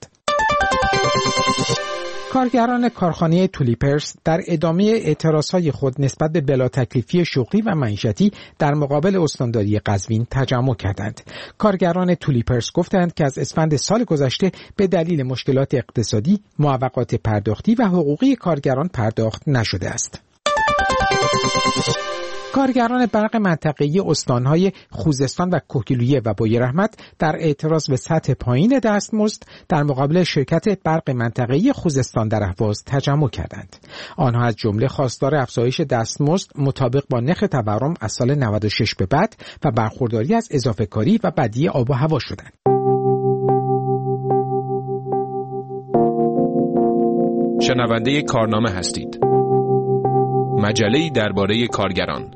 کارگران کارخانه تولیپرس در ادامه اعتراضهای خود نسبت به بلا تکلیفی شغلی و معیشتی در مقابل استانداری قزوین تجمع کردند. کارگران تولیپرس گفتند که از اسفند سال گذشته به دلیل مشکلات اقتصادی، معوقات پرداختی و حقوقی کارگران پرداخت نشده است. کارگران برق منطقه‌ای استان‌های خوزستان و کوهگیلویه و بویراحمد در اعتراض به سطح پایین دستمزد در مقابل شرکت برق منطقه‌ای خوزستان در اهواز تجمع کردند. آنها از جمله خواستار افزایش دستمزد مطابق با نرخ تورم از سال نود و شش به بعد و برخورداری از اضافه کاری و بدی آب و هوا شدند. شنونده کارنامه هستید. مجله‌ای درباره کارگران.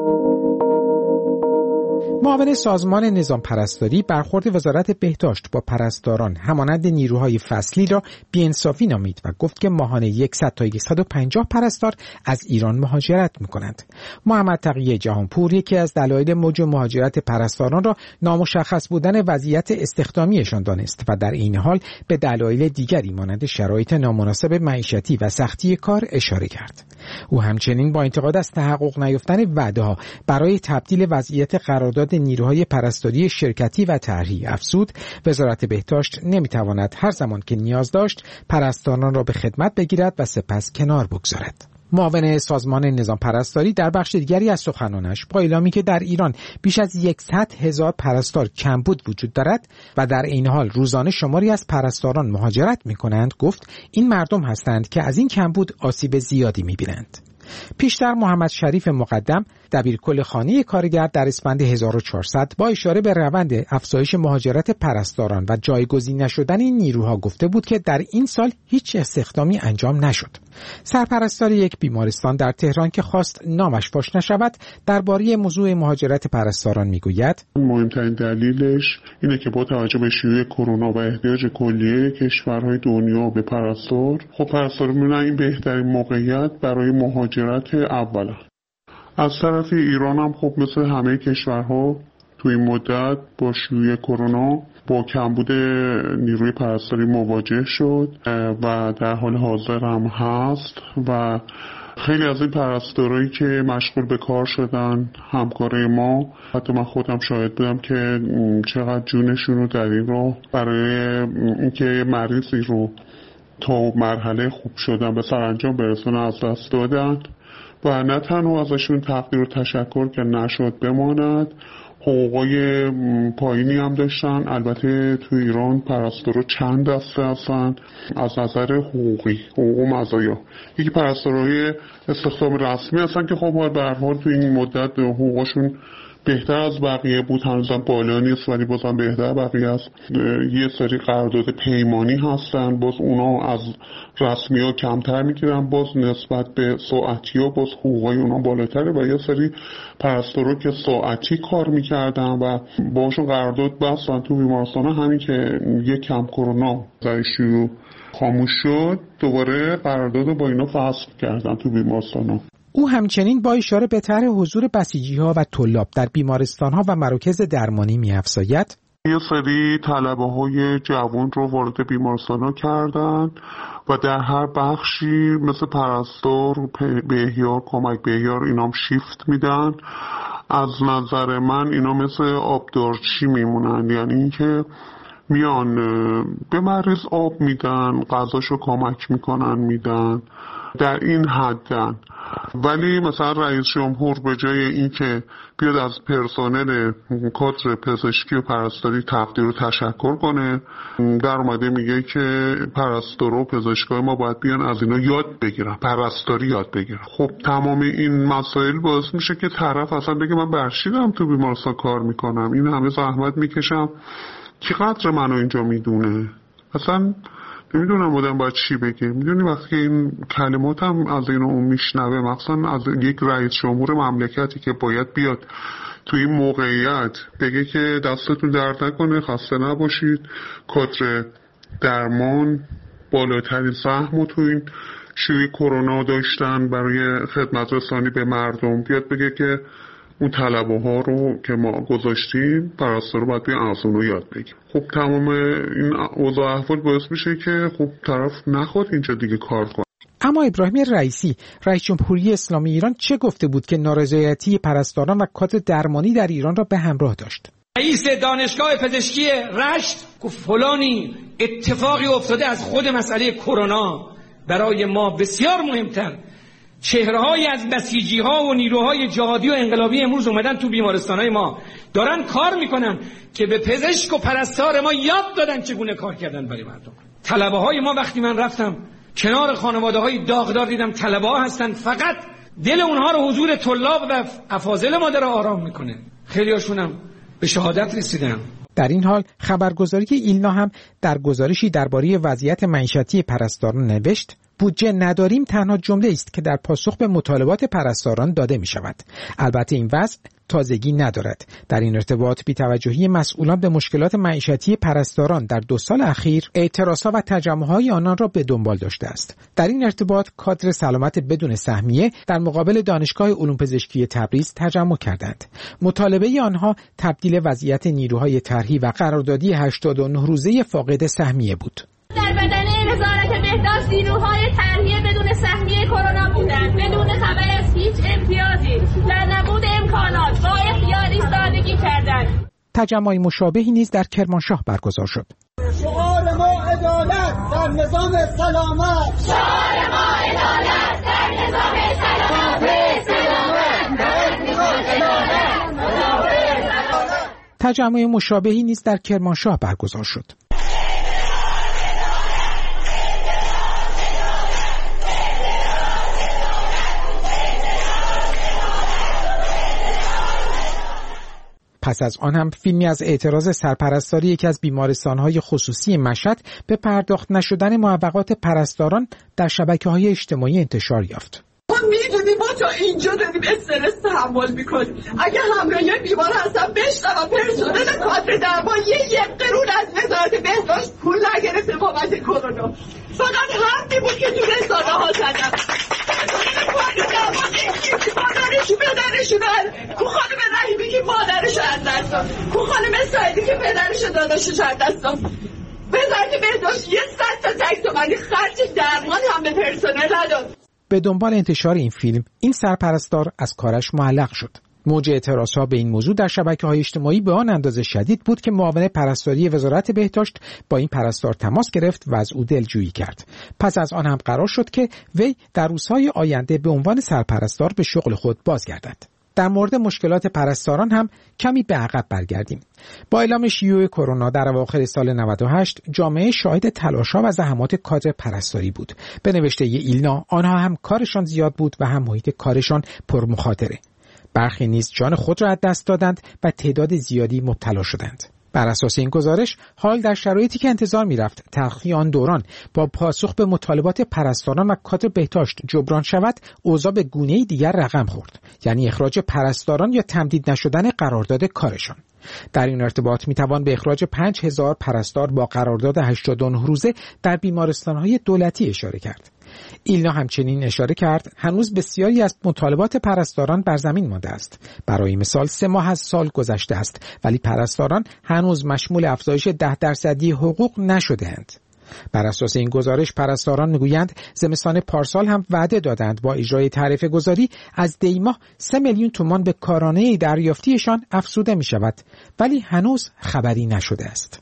معاون سازمان نظام پرستاری برخورد وزارت بهداشت با پرستاران همانند نیروهای فصلی را بی‌انصافی نامید و گفت که ماهانه صد تا صد و پنجاه پرستار از ایران مهاجرت می‌کنند. محمد تقی جهانپور یکی از دلایل موج مهاجرت پرستاران را نامشخص بودن وضعیت استخدامیشان دانست و در این حال به دلایل دیگری مانند شرایط نامناسب معیشتی و سختی کار اشاره کرد. او همچنین با انتقاد از تحقق نیافتن وعده‌ها برای تبدیل وضعیت قرارداد نیروهای پرستاری شرکتی و طرحی افزود، وزارت بهداشت نمیتواند هر زمان که نیاز داشت پرستاران را به خدمت بگیرد و سپس کنار بگذارد. معاون سازمان نظام پرستاری در بخش دیگری از سخنانش با اعلامی که در ایران بیش از صد هزار پرستار کمبود وجود دارد و در این حال روزانه شماری از پرستاران مهاجرت می‌کنند گفت این مردم هستند که از این کمبود آسیب زیادی می‌بینند. پیشتر محمد شریف مقدم دبیرکل خانه کارگر در اسفند هزار و چهارصد با اشاره به روند افزایش مهاجرت پرستاران و جایگزین نشدن این نیروها گفته بود که در این سال هیچ استخدامی انجام نشد. سرپرستار یک بیمارستان در تهران که خواست نامش فاش نشود درباره موضوع مهاجرت پرستاران میگوید مهمترین دلیلش اینه که با توجه به شیوع کرونا و احتیاج کلیه کشورهای دنیا به پرستار، خب پرستار می‌بینن این بهترین موقعیت برای مهاجرت اوله. از طرف ایران هم خب مثل همه کشورها تو این مدت با شیوع کرونا با کمبود نیروی پرستاری مواجه شد و در حال حاضر هم هست و خیلی از این پرستارایی که مشغول به کار شدن همکارای ما، حتی من خودم شاهد بودم که چقدر جونشون رو در این راه برای اینکه مریضی رو تا مرحله خوب شدن به سرانجام برسونه از دست دادن و نه تنها ازشون تقدیر و تشکر که نشد بماند، حقوقای پایینی هم داشتن. البته تو ایران پرستارا چند دسته هستن از نظر حقوقی، حقوق و مزایا. یکی پرستارای استخدام رسمی هستن که خب به هر حال تو این مدت حقوقشون بهتر از بقیه بود، هنوزم بالا نیست ولی بازم بهتر بقیه است. یه سری قرارداد پیمانی هستن، باز اونا از رسمی ها کمتر میگیرن، باز نسبت به ساعتی ها باز حقوقای اونا بالاتره و یه سری پرستارا که ساعتی کار میکردن و باشون قرارداد بستن تو بیمارستان، همین که یک کم کرونا در شروع خاموش شد دوباره قرارداد با اینا فسخ کردن تو بیمارستان ها. او همچنین با اشاره به طرح حضور بسیجی‌ها و طلاب در بیمارستان‌ها و مراکز درمانی می‌افزاید یه سری طلبه‌های جوان رو وارد بیمارستان‌ها کردن و در هر بخشی مثل پرستار، بهیار، کمک بهیار اینام شیفت میدن. از نظر من اینا مثل آبدارچی میمونن، یعنی اینکه میان به مریض آب میدن، غذاشو کمک میکنن میدن، در این حدن. ولی مثلا رئیس جمهور به جای اینکه بیاد از پرسنل کادر پزشکی و پرستاری تقدیر و تشکر کنه، در اومده میگه که پرستار و پزشکای ما باید بیان از اینا یاد بگیرن، پرستاری یاد بگیرن. خب تمام این مسائل باعث میشه که طرف اصلا بگه من برشیدم تو بیمارستان کار میکنم، این همه زحمت میکشم، کی قدر منو اینجا میدونه؟ اصلا نمیدونم بودم باید چی بگه. میدونی وقتی این کلمات هم از اینو اون میشنوه، مخصوصا از یک رئیس جمهور مملکتی که باید بیاد تو این موقعیت بگه که دستتون درد نکنه، خسته نباشید، کادر درمان بالاترین سهم رو تو این شیوع کرونا داشتن برای خدمت رسانی به مردم، بیاد بگه که اون طلبه ها رو که ما گذاشتیم پرستار رو باید بیان از اون رو یاد بگیم. خب تمام این اوضاع احوال باعث میشه که خب طرف نخواد اینجا دیگه کار کنه. اما ابراهیم رئیسی رئیس جمهوری اسلامی ایران چه گفته بود که نارضایتی پرستاران و کادر درمانی در ایران را به همراه داشت؟ رئیس دانشگاه پزشکی رشت گفت فلانی اتفاقی افتاده از خود مسئله کرونا برای ما بسیار مهمتر چهره‌های از بسیجی‌ها و نیروهای جهادی و انقلابی امروز اومدن تو بیمارستان‌های ما دارن کار میکنن که به پزشک و پرستار ما یاد دادن چگونه کار کردن برای مردم. طلبه‌های ما وقتی من رفتم کنار خانواده‌های داغدار دیدم طلبه‌ها هستن، فقط دل اونها رو حضور طلاب و افاضل ما داره آرام میکنه. خیلی‌هاشون هم به شهادت رسیدن. در این حال خبرگزاری ایلنا هم در گزارشی درباره وضعیت معیشتی پرستاران نوشت بودجه نداریم تنها جمله است که در پاسخ به مطالبات پرستاران داده می شود. البته این وضع تازگی ندارد. در این ارتباط بی‌توجهی مسئولان به مشکلات معیشتی پرستاران در دو سال اخیر اعتراضها و تجمع‌های آنان را به دنبال داشته است. در این ارتباط کادر سلامت بدون سهمیه در مقابل دانشگاه علوم پزشکی تبریز تجمع کردند. مطالبه آنها تبدیل وضعیت نیروهای طرحی و قراردادی هشتاد و نه روزه فاقد سهمیه بود. در بدنه وزارت بهداشت نیروهای طرحی بدون سهمیه کرونا بودند، بدون خبر از هیچ امتیازی، در نبود امکانات با اختیاری ایستادگی کردند. تجمع مشابهی نیز در کرمانشاه برگزار شد. شعار ما عدالت در نظام سلامت، شعار ما عدالت در نظام سلامت، سلامت در نظام عدالت. تجمع مشابهی نیز در کرمانشاه برگزار شد. پس از آن هم فیلمی از اعتراض سرپرستاری یکی از بیمارستان‌های خصوصی مشهد به پرداخت نشدن معوقات پرستاران در شبکه‌های اجتماعی انتشار یافت. ما میدونیم ما تا اینجا داریم استرس تحمل میکنیم. اگه همراهی بیمار هستن بشنوم پرسنل کادر درمانی یک قرون از وزارت بهداشت پول نگرفته بابت کرونا. فقط حرفی بود که تو رسانه ها زدن. پرسنل کادر درمانی که مادرشون پدرشون کو خانم رحیمی که مادرشو از دست داد، کو خانم سعیدی که پدرشو داداشش از دست داد. وزارت بهداشت یه صد تا تک تومانی خرج درمان هم به پرسنل نداد. به دنبال انتشار این فیلم این سرپرستار از کارش معلق شد. موج اعتراضها به این موضوع در شبکه‌های اجتماعی به آن اندازه شدید بود که معاون پرستاری وزارت بهداشت با این پرستار تماس گرفت و از او دلجویی کرد. پس از آن هم قرار شد که وی در روزهای آینده به عنوان سرپرستار به شغل خود بازگردد. در مورد مشکلات پرستاران هم کمی به عقب برگردیم. با اعلام شیوع کرونا در اواخر سال نود و هشت جامعه شاهد تلاش‌ها و زحمات کادر پرستاری بود. به نوشته ایلنا آنها هم کارشان زیاد بود و هم محیط کارشان پرمخاطره. برخی نیز جان خود را از دست دادند و تعداد زیادی مبتلا شدند. بر اساس این گزارش حال در شرایطی که انتظار می‌رفت تلخی آن دوران با پاسخ به مطالبات پرستاران و کادر بهداشت جبران شود، اوضاع به گونه‌ای دیگر رقم خورد، یعنی اخراج پرستاران یا تمدید نشدن قرارداد کارشان. در این ارتباط میتوان به اخراج پنج هزار پرستار با قرارداد هشتاد و نه روزه در بیمارستان‌های دولتی اشاره کرد. ایلنا همچنین اشاره کرد هنوز بسیاری از مطالبات پرستاران بر زمین مانده است. برای مثال سه ماه از سال گذشته است ولی پرستاران هنوز مشمول افزایش ده درصدی حقوق نشده‌اند. بر اساس این گزارش پرستاران میگویند زمستان پارسال هم وعده دادند با اجرای تعرفه گذاری از دی ماه سه میلیون تومان به کارانه دریافتیشان افزوده می شود ولی هنوز خبری نشده است.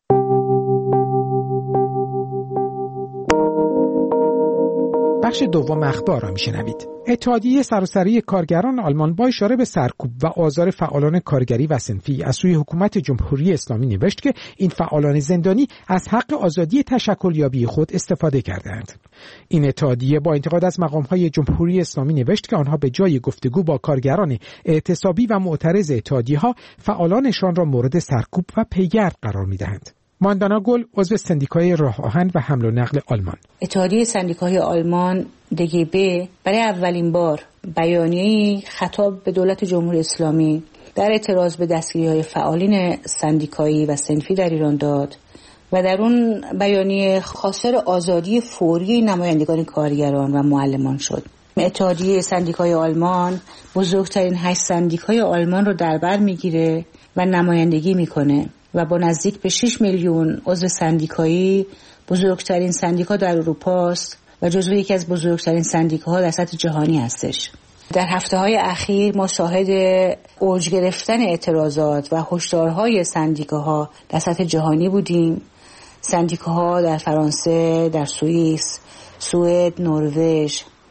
بخش دوم اخبار را میشنوید. اتحادیه سراسری کارگران آلمان با اشاره به سرکوب و آزار فعالان کارگری و صنفی از سوی حکومت جمهوری اسلامی نوشت که این فعالان زندانی از حق آزادی تشکلیابی خود استفاده کردند. این اتحادیه با انتقاد از مقام‌های جمهوری اسلامی نوشت که آنها به جای گفتگو با کارگران اعتصابی و معترض اتحادیه‌ها فعالانشان را مورد سرکوب و پیگرد قرار می‌دهند. ماندانا گل عضو سندیکای راه آهن و حمل و نقل آلمان. اتحادیه سندیکای آلمان دی جی به برای اولین بار بیانیه‌ای خطاب به دولت جمهوری اسلامی در اعتراض به دستگیری‌های فعالین سندیکایی و صنفی در ایران داد و در اون بیانیه خواستار آزادی فوری نمایندگان کارگران و معلمان شد. اتحادیه سندیکای آلمان بزرگترین هشت سندیکای آلمان رو در بر میگیره و نمایندگی میکنه و با نزدیک به شش میلیون عضو سندیکایی بزرگترین سندیکا در اروپا است و جزو یکی از بزرگترین سندیکاها در سطح جهانی هستش. در هفته‌های اخیر ما شاهد اوج گرفتن اعتراضات و هشدارهای سندیکاها در سطح جهانی بودیم. سندیکاها در فرانسه، در سوئیس، سوئد، نروژ،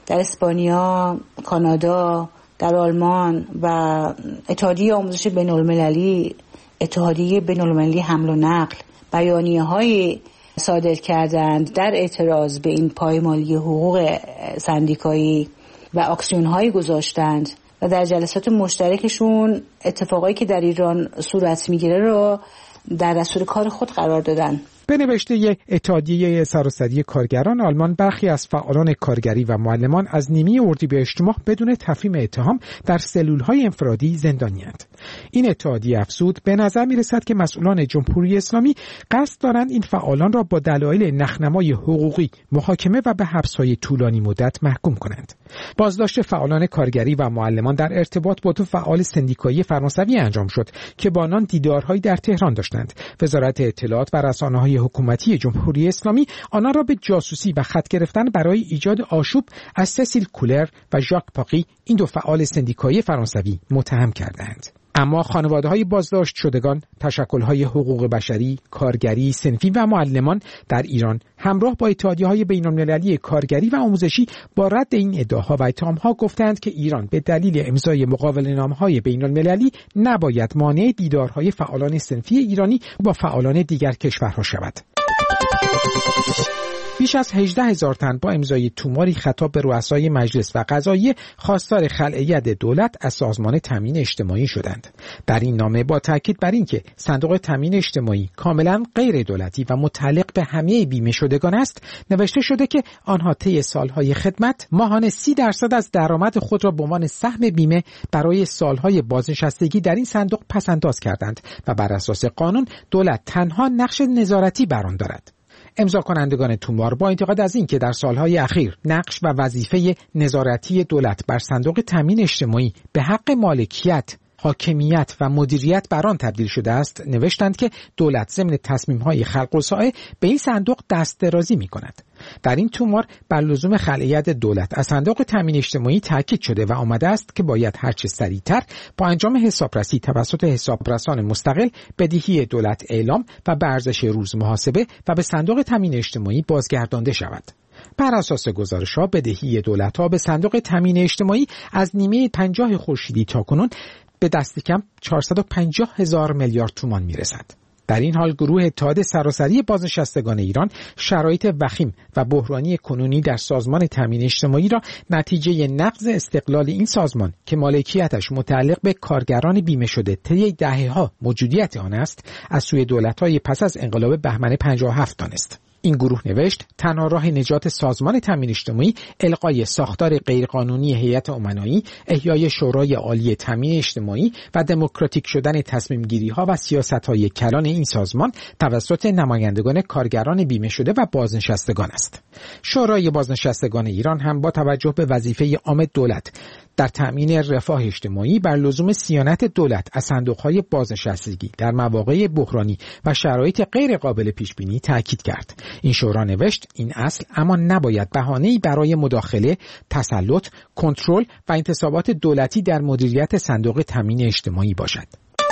در اسپانیا، کانادا، در آلمان و اتحادیه آموزش بین‌المللی، اتحادیه بین‌المللی حمل و نقل بیانیه‌های صادر کردند در اعتراض به این پایمالی حقوق سندیکایی و آکسیون‌هایی گذاشتند و در جلسات مشترکشون اتفاقایی که در ایران صورت میگیره رو در دستور کار خود قرار دادن. به نوشته اتحادیه سراسری کارگران آلمان، برخی از فعالان کارگری و معلمان از نیمه اردیبهشت ماه بدون تفهیم اتهام در سلول‌های انفرادی زندانی‌اند. این اتحادیه افزود به نظر می‌رسد که مسئولان جمهوری اسلامی قصد دارند این فعالان را با دلایل نخنمای حقوقی محاکمه و به حبس‌های طولانی مدت محکوم کنند. بازداشت فعالان کارگری و معلمان در ارتباط با دو فعال سندیکایی فرانسوی انجام شد که با آنان دیدارهایی در تهران داشتند. وزارت اطلاعات و رسانه‌های حکومتی جمهوری اسلامی آنها را به جاسوسی و خط گرفتن برای ایجاد آشوب از سسیل کولر و ژاک پاقی، این دو فعال سندیکایی فرانسوی، متهم کردند. اما خانواده‌های بازداشت شدگان، تشکل‌های حقوق بشری، کارگری، صنفی و معلمان در ایران همراه با اتحادیه‌های بین‌المللی کارگری و آموزشی با رد این ادعاها و اتهام‌ها گفتند که ایران به دلیل امضای مقاوله‌نامه‌های بین‌المللی نباید مانع دیدارهای فعالان صنفی ایرانی با فعالان دیگر کشورها شود. بیش از هجده هزار تن با امضای توماری خطاب به رؤسای مجلس و قضاییه خواستار خلع ید دولت از سازمان تامین اجتماعی شدند. در این نامه با تاکید بر اینکه صندوق تامین اجتماعی کاملا غیر دولتی و متعلق به همه بیمه شدگان است، نوشته شده که آنها طی سالهای خدمت ماهانه سی درصد از درآمد خود را به عنوان سهم بیمه برای سالهای بازنشستگی در این صندوق پس‌انداز کردند و بر اساس قانون دولت تنها نقش نظارتی بر آن دارد. امضا کنندگان تومار با انتقاد از این که در سالهای اخیر نقش و وظیفه نظارتی دولت بر صندوق تامین اجتماعی به حق مالکیت، حاکمیت و مدیریت بر آن تبدیل شده است، نوشتند که دولت ضمن تصمیم‌های خلق و سائه به این صندوق دست درازی می‌کند. در این تومار بر لزوم خلع ید دولت از صندوق تامین اجتماعی تاکید شده و آمده است که باید هرچه سریعتر با انجام حسابرسی توسط حسابرسان مستقل بدهی دولت اعلام و به ارزش روز محاسبه و به صندوق تامین اجتماعی بازگردانده شود. بر اساس گزارش‌ها بدهی دولت‌ها به صندوق تامین اجتماعی از نیمه پنجاه خورشیدی تاکنون به دست کم چهارصد و پنجاه هزار میلیارد تومان میرسد. در این حال گروه اتحاد سراسری بازنشستگان ایران شرایط وخیم و بحرانی کنونی در سازمان تامین اجتماعی را نتیجه نقض استقلال این سازمان که مالکیتش متعلق به کارگران بیمه شده طی دهه‌ها موجودیت آن است، از سوی دولت‌های پس از انقلاب بهمن پنجاه و هفت دانست. این گروه نوشت تنها راه نجات سازمان تامین اجتماعی الغای ساختار غیرقانونی هیئت امنایی، احیای شورای عالی تامین اجتماعی و دموکراتیک شدن تصمیم گیری ها و سیاست های کلان این سازمان توسط نمایندگان کارگران بیمه شده و بازنشستگان است. شورای بازنشستگان ایران هم با توجه به وظیفه عام دولت در تأمین رفاه اجتماعی بر لزوم صیانت دولت از صندوق‌های بازنشستگی در مواقع بحرانی و شرایط غیر قابل پیش بینی تاکید کرد. این شورا نوشت این اصل اما نباید بهانه‌ای برای مداخله، تسلط، کنترل و انتصابات دولتی در مدیریت صندوق تأمین اجتماعی باشد.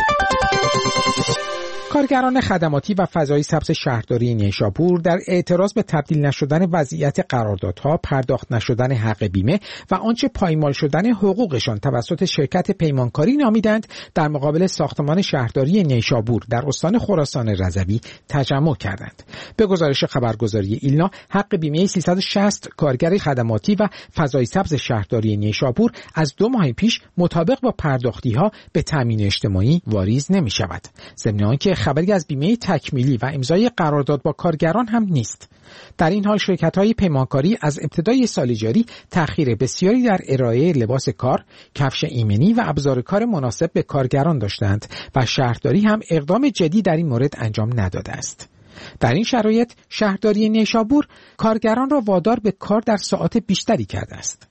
کارگران خدماتی و فضای سبز شهرداری نیشابور در اعتراض به تبدیل نشدن وضعیت قراردادها، پرداخت نشدن حق بیمه و آنچه پایمال شدن حقوقشان توسط شرکت پیمانکاری نامیدند، در مقابل ساختمان شهرداری نیشابور در استان خراسان رضوی تجمع کردند. به گزارش خبرگزاری ایلنا، حق بیمه سیصد و شصت کارگر خدماتی و فضای سبز شهرداری نیشابور از دو ماه پیش مطابق با پرداختی‌ها به تامین اجتماعی واریز نمی‌شود. ضمن آنکه خبری از بیمه تکمیلی و امضای قرارداد با کارگران هم نیست. در این حال شرکت‌های پیمانکاری از ابتدای سال جاری تأخیر بسیاری در ارائه لباس کار، کفش ایمنی و ابزار کار مناسب به کارگران داشتند و شهرداری هم اقدام جدی در این مورد انجام نداده است. در این شرایط شهرداری نیشابور کارگران را وادار به کار در ساعات بیشتری کرده است.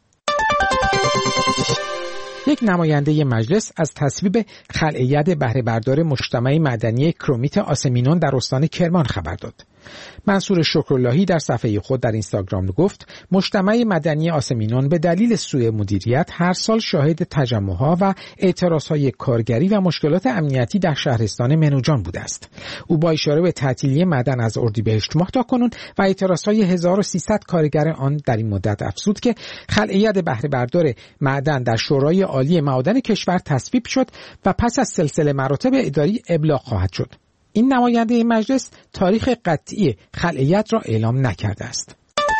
یک نماینده مجلس از تصویب خلع ید بهره بردار مجتمع مدنی کرومیت آسمینون در استان کرمان خبر داد. منصور شکراللهی در صفحه خود در اینستاگرام گفت مجتمع مدنی آسمینون به دلیل سوء مدیریت هر سال شاهد تجمع‌ها و اعتراض‌های کارگری و مشکلات امنیتی در شهرستان منوجان بوده است. او با اشاره به تعطیلی معدن از اردیبهشت ماه تاکنون و اعتراض‌های هزار و سیصد کارگر آن در این مدت افزود که خلع ید بهره بردار معدن در شورای عالی معادن کشور تصویب شد و پس از سلسله مراتب اداری ابلاغ خواهد شد. این نماینده مجلس تاریخ قطعی خلع ید را اعلام نکرده است.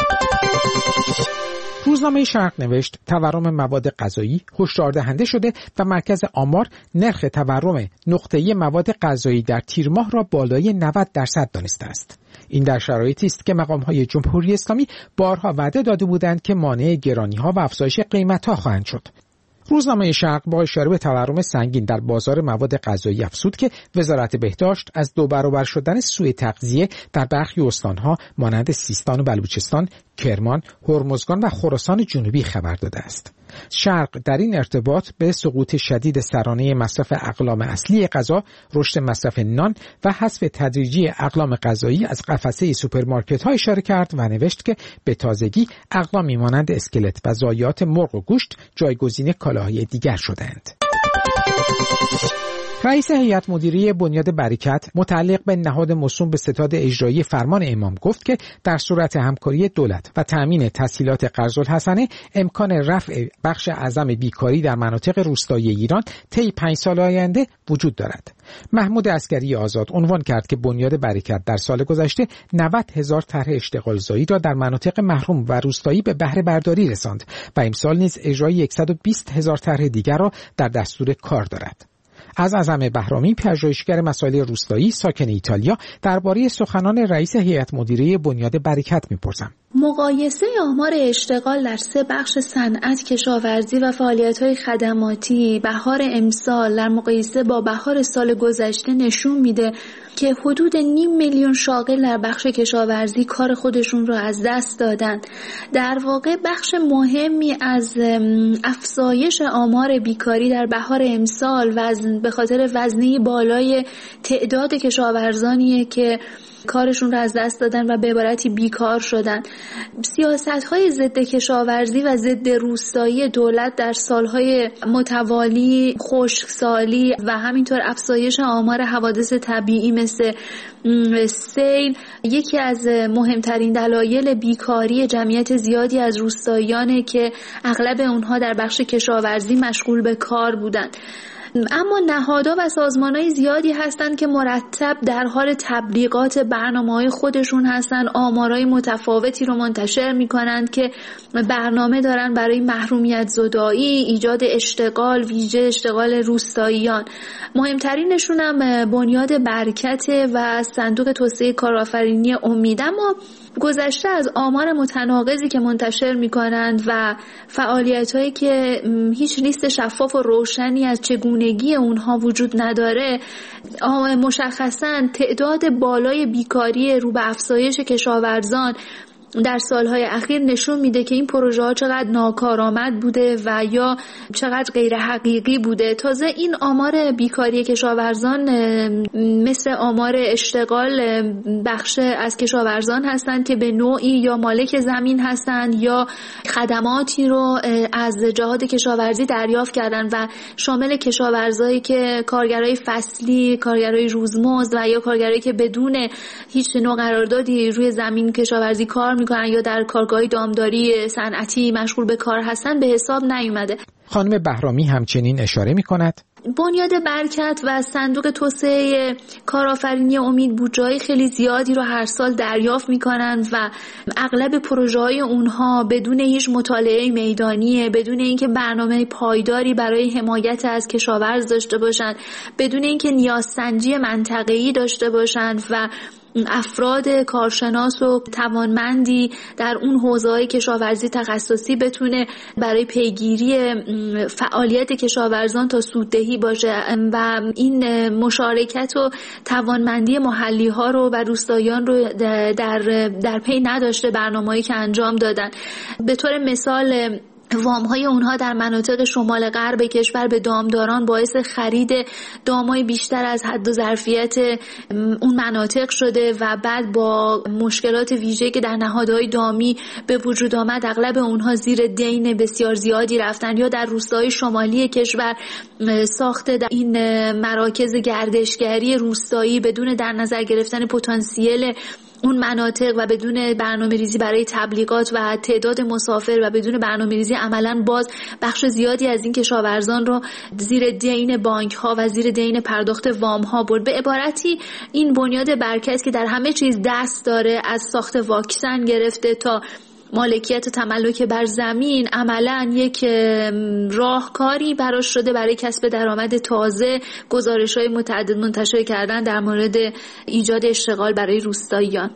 روزنامه شرق نوشت تورم مواد غذایی هشدار دهنده شده و مرکز آمار نرخ تورم نقطه‌ای مواد غذایی در تیر ماه را بالای نود درصد دانسته است. این در شرایطی است که مقام‌های جمهوری اسلامی بارها وعده داده بودند که مانع گرانی‌ها و افزایش قیمت‌ها خواهند شد. روزنامه شرق با اشاره به تورم سنگین در بازار مواد غذایی افزود که وزارت بهداشت از دو برابر شدن سوء تغذیه در برخی استان‌ها مانند سیستان و بلوچستان، کرمان، هرمزگان و خراسان جنوبی خبر داده است. شرق در این ارتباط به سقوط شدید سرانه مصرف اقلام اصلی غذا، رشد مصرف نان و حذف تدریجی اقلام غذایی از قفسه سوپرمارکت‌ها اشاره کرد و نوشت که به تازگی اقلامی مانند اسکلت و ضایعات مرغ و گوشت جایگزین کالاهای دیگر شدند. رئیس هیئت مدیره بنیاد برکت متعلق به نهاد موسوم به ستاد اجرایی فرمان امام گفت که در صورت همکاری دولت و تأمین تسهیلات قرض‌الحسنه امکان رفع بخش اعظم بیکاری در مناطق روستایی ایران طی پنج سال آینده وجود دارد. محمود عسکری آزاد عنوان کرد که بنیاد برکت در سال گذشته نود هزار طرح اشتغال زایی را در مناطق محروم و روستایی به بهره برداری رساند و امسال نیز اجرای صد و بیست هزار طرح دیگر را در دستور کار دارد. از اعظم بهرامی پژوهشگر مسائل روستایی ساکن ایتالیا درباره سخنان رئیس هیئت مدیره بنیاد برکت می‌پرسم. مقایسه آمار اشتغال در سه بخش صنعت، کشاورزی و فعالیت‌های خدماتی بهار امسال در مقایسه با بهار سال گذشته نشون میده که حدود نیم میلیون شاغل در بخش کشاورزی کار خودشون را از دست دادن. در واقع بخش مهمی از افزایش آمار بیکاری در بهار امسال وزن به خاطر وزنه بالای تعداد کشاورزانیه که کارشون رو از دست دادن و به عبارتی بیکار شدن. سیاست‌های ضد کشاورزی و ضد روستایی دولت در سالهای متوالی، خشکسالی و همینطور افزایش آمار حوادث طبیعی مثل سیل یکی از مهمترین دلایل بیکاری جمعیت زیادی از روستاییانه که اغلب اونها در بخش کشاورزی مشغول به کار بودند. اما نهادها و سازمانهای زیادی هستند که مرتب در حال تبلیغات برنامه‌های خودشون هستن، آمارهای متفاوتی رو منتشر می‌کنند که برنامه دارن برای محرومیت زدایی، ایجاد اشتغال، ویژه اشتغال روستاییان. مهمترینشون هم بنیاد برکت و صندوق توسعه کارآفرینی امید. اما گذشته از آمار متناقضی که منتشر می‌کنند و فعالیت‌هایی که هیچ لیست شفاف و روشنی از چگونگی اونها وجود نداره، مشخصاً تعداد بالای بیکاری رو به افزایش کشاورزان در سالهای اخیر نشون میده که این پروژه ها چقدر ناکارآمد بوده و یا چقدر غیر حقیقی بوده. تازه این آمار بیکاری کشاورزان مثل آمار اشتغال بخش از کشاورزان هستند که به نوعی یا مالک زمین هستند یا خدماتی رو از جهات کشاورزی دریافت کردن و شامل کشاورزایی که کارگرای فصلی، کارگرای روزمزد و یا کارگرایی که بدون هیچ نوع قراردادی روی زمین کشاورزی کار میکنن یا در کارگاه دامداری صنعتی مشغول به کار هستن به حساب نیومده. خانم بهرامی همچنین اشاره میکند بنیاد برکت و صندوق توسعه کارآفرینی امید بودجه‌های خیلی زیادی رو هر سال دریافت میکنن و اغلب پروژه‌های اونها بدون هیچ مطالعه میدانیه، بدون اینکه برنامه پایداری برای حمایت از کشاورز داشته باشن، بدون اینکه نیازسنجی منطقه‌ای داشته باشن و افراد کارشناس و توانمندی در اون حوزه‌های کشاورزی تخصصی بتونه برای پیگیری فعالیت کشاورزان تا سوددهی باشه و این مشارکت و توانمندی محلی ها رو و روستاییان رو در در پی نداشته برنامه‌ای که انجام دادن. به طور مثال وام‌های اونها در مناطق شمال غرب کشور به دامداران باعث خرید دام‌های بیشتر از حد و ظرفیت اون مناطق شده و بعد با مشکلات ویژه‌ای که در نهادهای دامی به وجود آمد اغلب اونها زیر دین بسیار زیادی رفتن، یا در روستاهای شمالی کشور ساخت در این مراکز گردشگری روستایی بدون در نظر گرفتن پتانسیل اون مناطق و بدون برنامه‌ریزی برای تبلیغات و تعداد مسافر و بدون برنامه‌ریزی عملاً باز بخش زیادی از این کشاورزان رو زیر دین بانک‌ها و زیر دین پرداخت وام‌ها برد. به عبارتی این بنیاد برکت که در همه چیز دست داره، از ساخت واکسن گرفته تا مالکیت تملک بر زمین، عملاً یک راهکاری براش شده برای کسب درآمد تازه. گزارش‌های متعدد منتشر کردن در مورد ایجاد اشتغال برای روستاییان.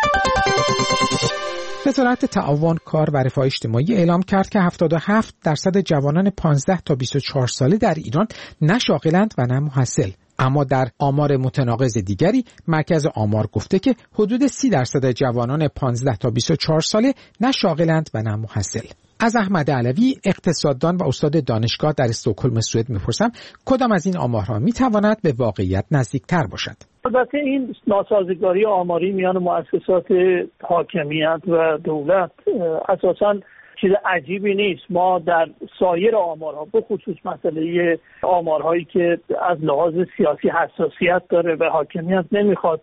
وزارت تعاون، کار و رفاه اجتماعی اعلام کرد که هفتاد و هفت درصد جوانان پانزده تا بیست و چهار ساله در ایران نه شاغلند و نه محصل. اما در آمار متناقض دیگری مرکز آمار گفته که حدود سی درصد جوانان پانزده تا بیست و چهار ساله نه شاغلند و نه محصل. از احمد علوی، اقتصاددان و استاد دانشگاه در استکهلم سوئد میپرسم کدام از این آمارها میتواند به واقعیت نزدیکتر باشد؟ البته این ناسازگاری آماری میان مؤسسات حاکمیت و دولت اساساً چیز عجیبی نیست. ما در سایر آمارها، به خصوص مسئله آمارهایی که از لحاظ سیاسی حساسیت داره و حاکمیت نمیخواد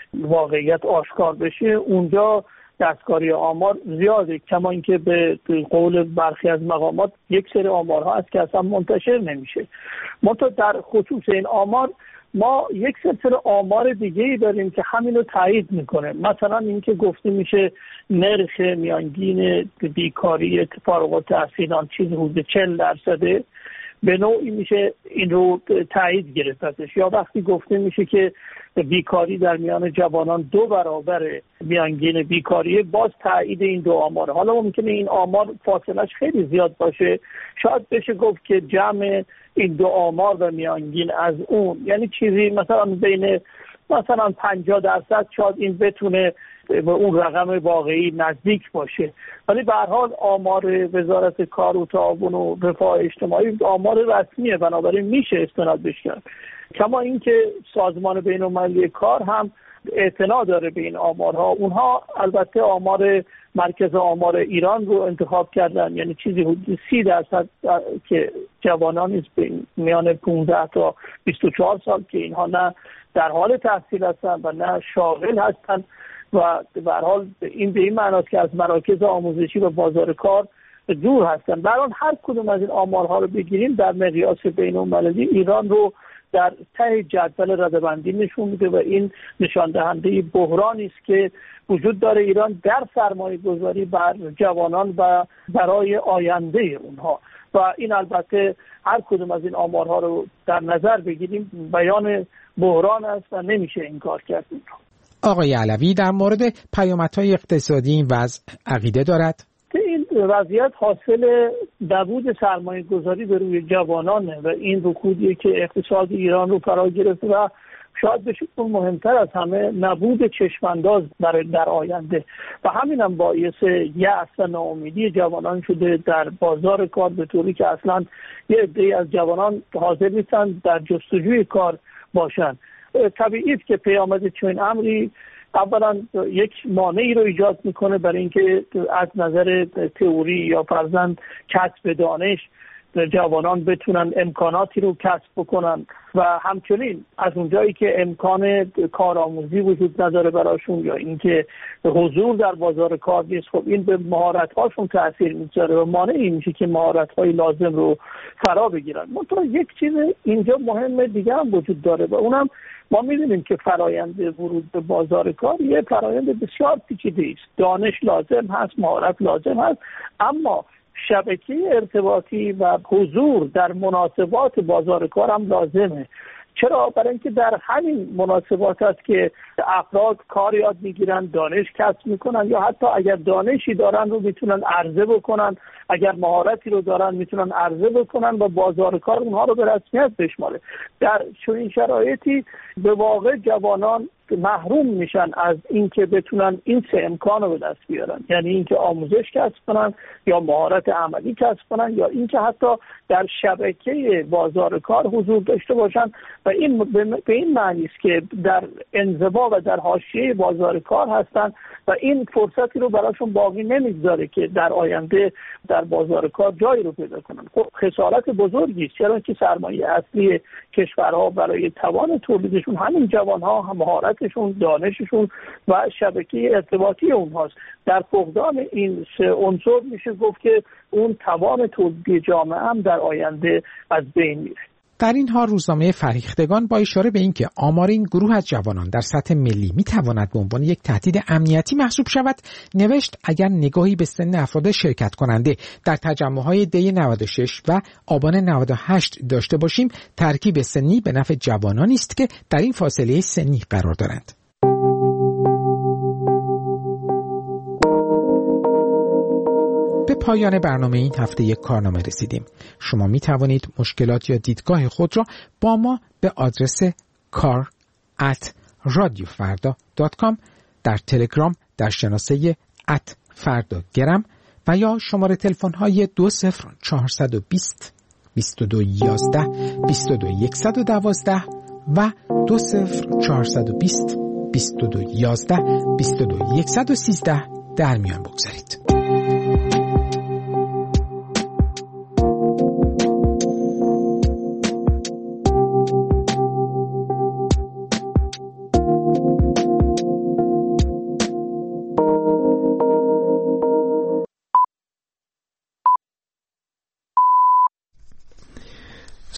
واقعیت آشکار بشه، اونجا دستکاری آمار زیاده. کما اینکه به قول برخی از مقامات یک سری آمارها هست که اصلا منتشر نمیشه. منتها در خصوص این آمار ما یک سلسله آمار دیگه‌ای داریم که همین رو تایید میکنه. مثلا اینکه گفته میشه نرخ میانگین بیکاری فارغ التحصیلان چیز حدود چهل درصده، به نوعی میشه این رو تایید گرفت ازش. یا وقتی گفته میشه که بیکاری در میان جوانان دو برابر میانگین بیکاری، باز تایید این دو آمار. حالا ممکنه این آمار فاصلش خیلی زیاد باشه، شاید بشه گفت که جمع این دو آمار و میانگین از اون، یعنی چیزی مثلا بین مثلا پنجاه درصد شاید این بتونه به اون رقم واقعی نزدیک باشه. ولی به هر حال آمار وزارت کار و تعاون و رفاه اجتماعی آمار رسمیه، بنابراین میشه استناد بهش کرد. کما اینکه سازمان بین‌المللی کار هم اعتنا داره به این آمارها. اونها البته آمار مرکز آمار ایران رو انتخاب کردن، یعنی چیزی حدود سی درصد که جوانان میان پانزده تا بیست و چهار سال که اینها نه در حال تحصیل هستن و نه شاغل هستن و به هر حال این به این معناست که از مراکز آموزشی و بازار کار دور هستن. به هر حال هر کدوم از این آمارها رو بگیریم در مقیاس بین‌المللی ایران رو در ته جدول رده‌بندی نشون میده و این نشان دهنده بحرانی است که وجود داره ایران در سرمایه گذاری بر جوانان و برای آینده اونها. و این البته هر کدوم از این آمارها رو در نظر بگیریم بیان بحران است و نمیشه انکار کرد. آقای علوی در مورد پیامدهای اقتصادی این وضع عقیده دارد؟ این وضعیت حاصل نبود سرمایه گذاری به روی جوانانه و این رکودیه که اقتصاد ایران رو فرا گرفته و شاید بشه مهمتر از همه نبود چشمانداز برای در آینده و همین هم باعث یأس و ناامیدی جوانان شده در بازار کار، به طوری که اصلا یه عده‌ای از جوانان حاضر نیستن در جستجوی کار باشن. طبیعیه که پیامد چنین امری اولا یک مانعی رو ایجاد میکنه برای اینکه از نظر تئوری یا فرضاً کسب دانش جوانان بتونن امکاناتی رو کسب بکنن و همچنین از اونجایی که امکان کارآموزی وجود نداره براشون یا اینکه حضور در بازار کار نیست، خب این به مهارت‌هاشون تأثیر میذاره و مانعی میشه که مهارت‌های لازم رو فرا بگیرن. منتها یک چیز اینجا مهم دیگه هم وجود داره و اونم ما می‌دونیم که فرایند ورود به بازار کار یه فرایند بسیار پیچیده است. دانش لازم هست، مهارت لازم هست، اما شبکه ارتباطی و حضور در مناسبات بازار کار هم لازمه. چرا؟ برای اینکه در همین مناسبات است که افراد کار یاد میگیرن، دانش کسب میکنن یا حتی اگر دانشی دارن رو میتونن عرضه بکنن، اگر مهارتی رو دارن میتونن عرضه بکنن و بازار کار اونها رو به رسمیت بشماره. در چنین شرایطی به واقع جوانان محروم میشن از اینکه بتونن این سه امکان رو به دست بیارن، یعنی اینکه آموزش کسب کنن یا مهارت عملی کسب کنن یا اینکه حتی در شبکه بازار کار حضور داشته باشن و این به این معنی است که در انزوا و در حاشیه بازار کار هستن و این فرصتی رو براشون باقی نمیگذاره که در آینده در بازار کار جایی رو پیدا کنن. خب خسارت بزرگی است، چرا که سرمایه اصلی کشورها برای توان تولیدشون همین جوانها، هم مهارتشون، دانششون و شبکه ارتباطی اونهاست. در فقدان این سه عنصر میشه گفت که اون توان تولیدی جامعه هم در آینده از بین میره. در این حال روزنامه فرهیختگان با اشاره به اینکه آمار این گروه از جوانان در سطح ملی میتواند به عنوان یک تهدید امنیتی محسوب شود، نوشت اگر نگاهی به سن افراد شرکت کننده در تجمع‌های دی نود و شش و آبان نود و هشت داشته باشیم، ترکیب سنی به نفع جوانانی است که در این فاصله سنی قرار دارند. به پایان برنامه این هفته یک کارنامه رسیدیم. شما می توانید مشکلات یا دیدگاه خود را با ما به آدرس کار ات رادیو فردا دات کام، در تلگرام در شناسه ات فردا گرم و یا شماره تلفن های دو صفر چهارصد و بیست بیست و دو یازده بیست و دو صد و دوازده و دو صفر چهارصد و بیست بیست و دو یازده بیست و دو صد و سیزده در میان بگذارید.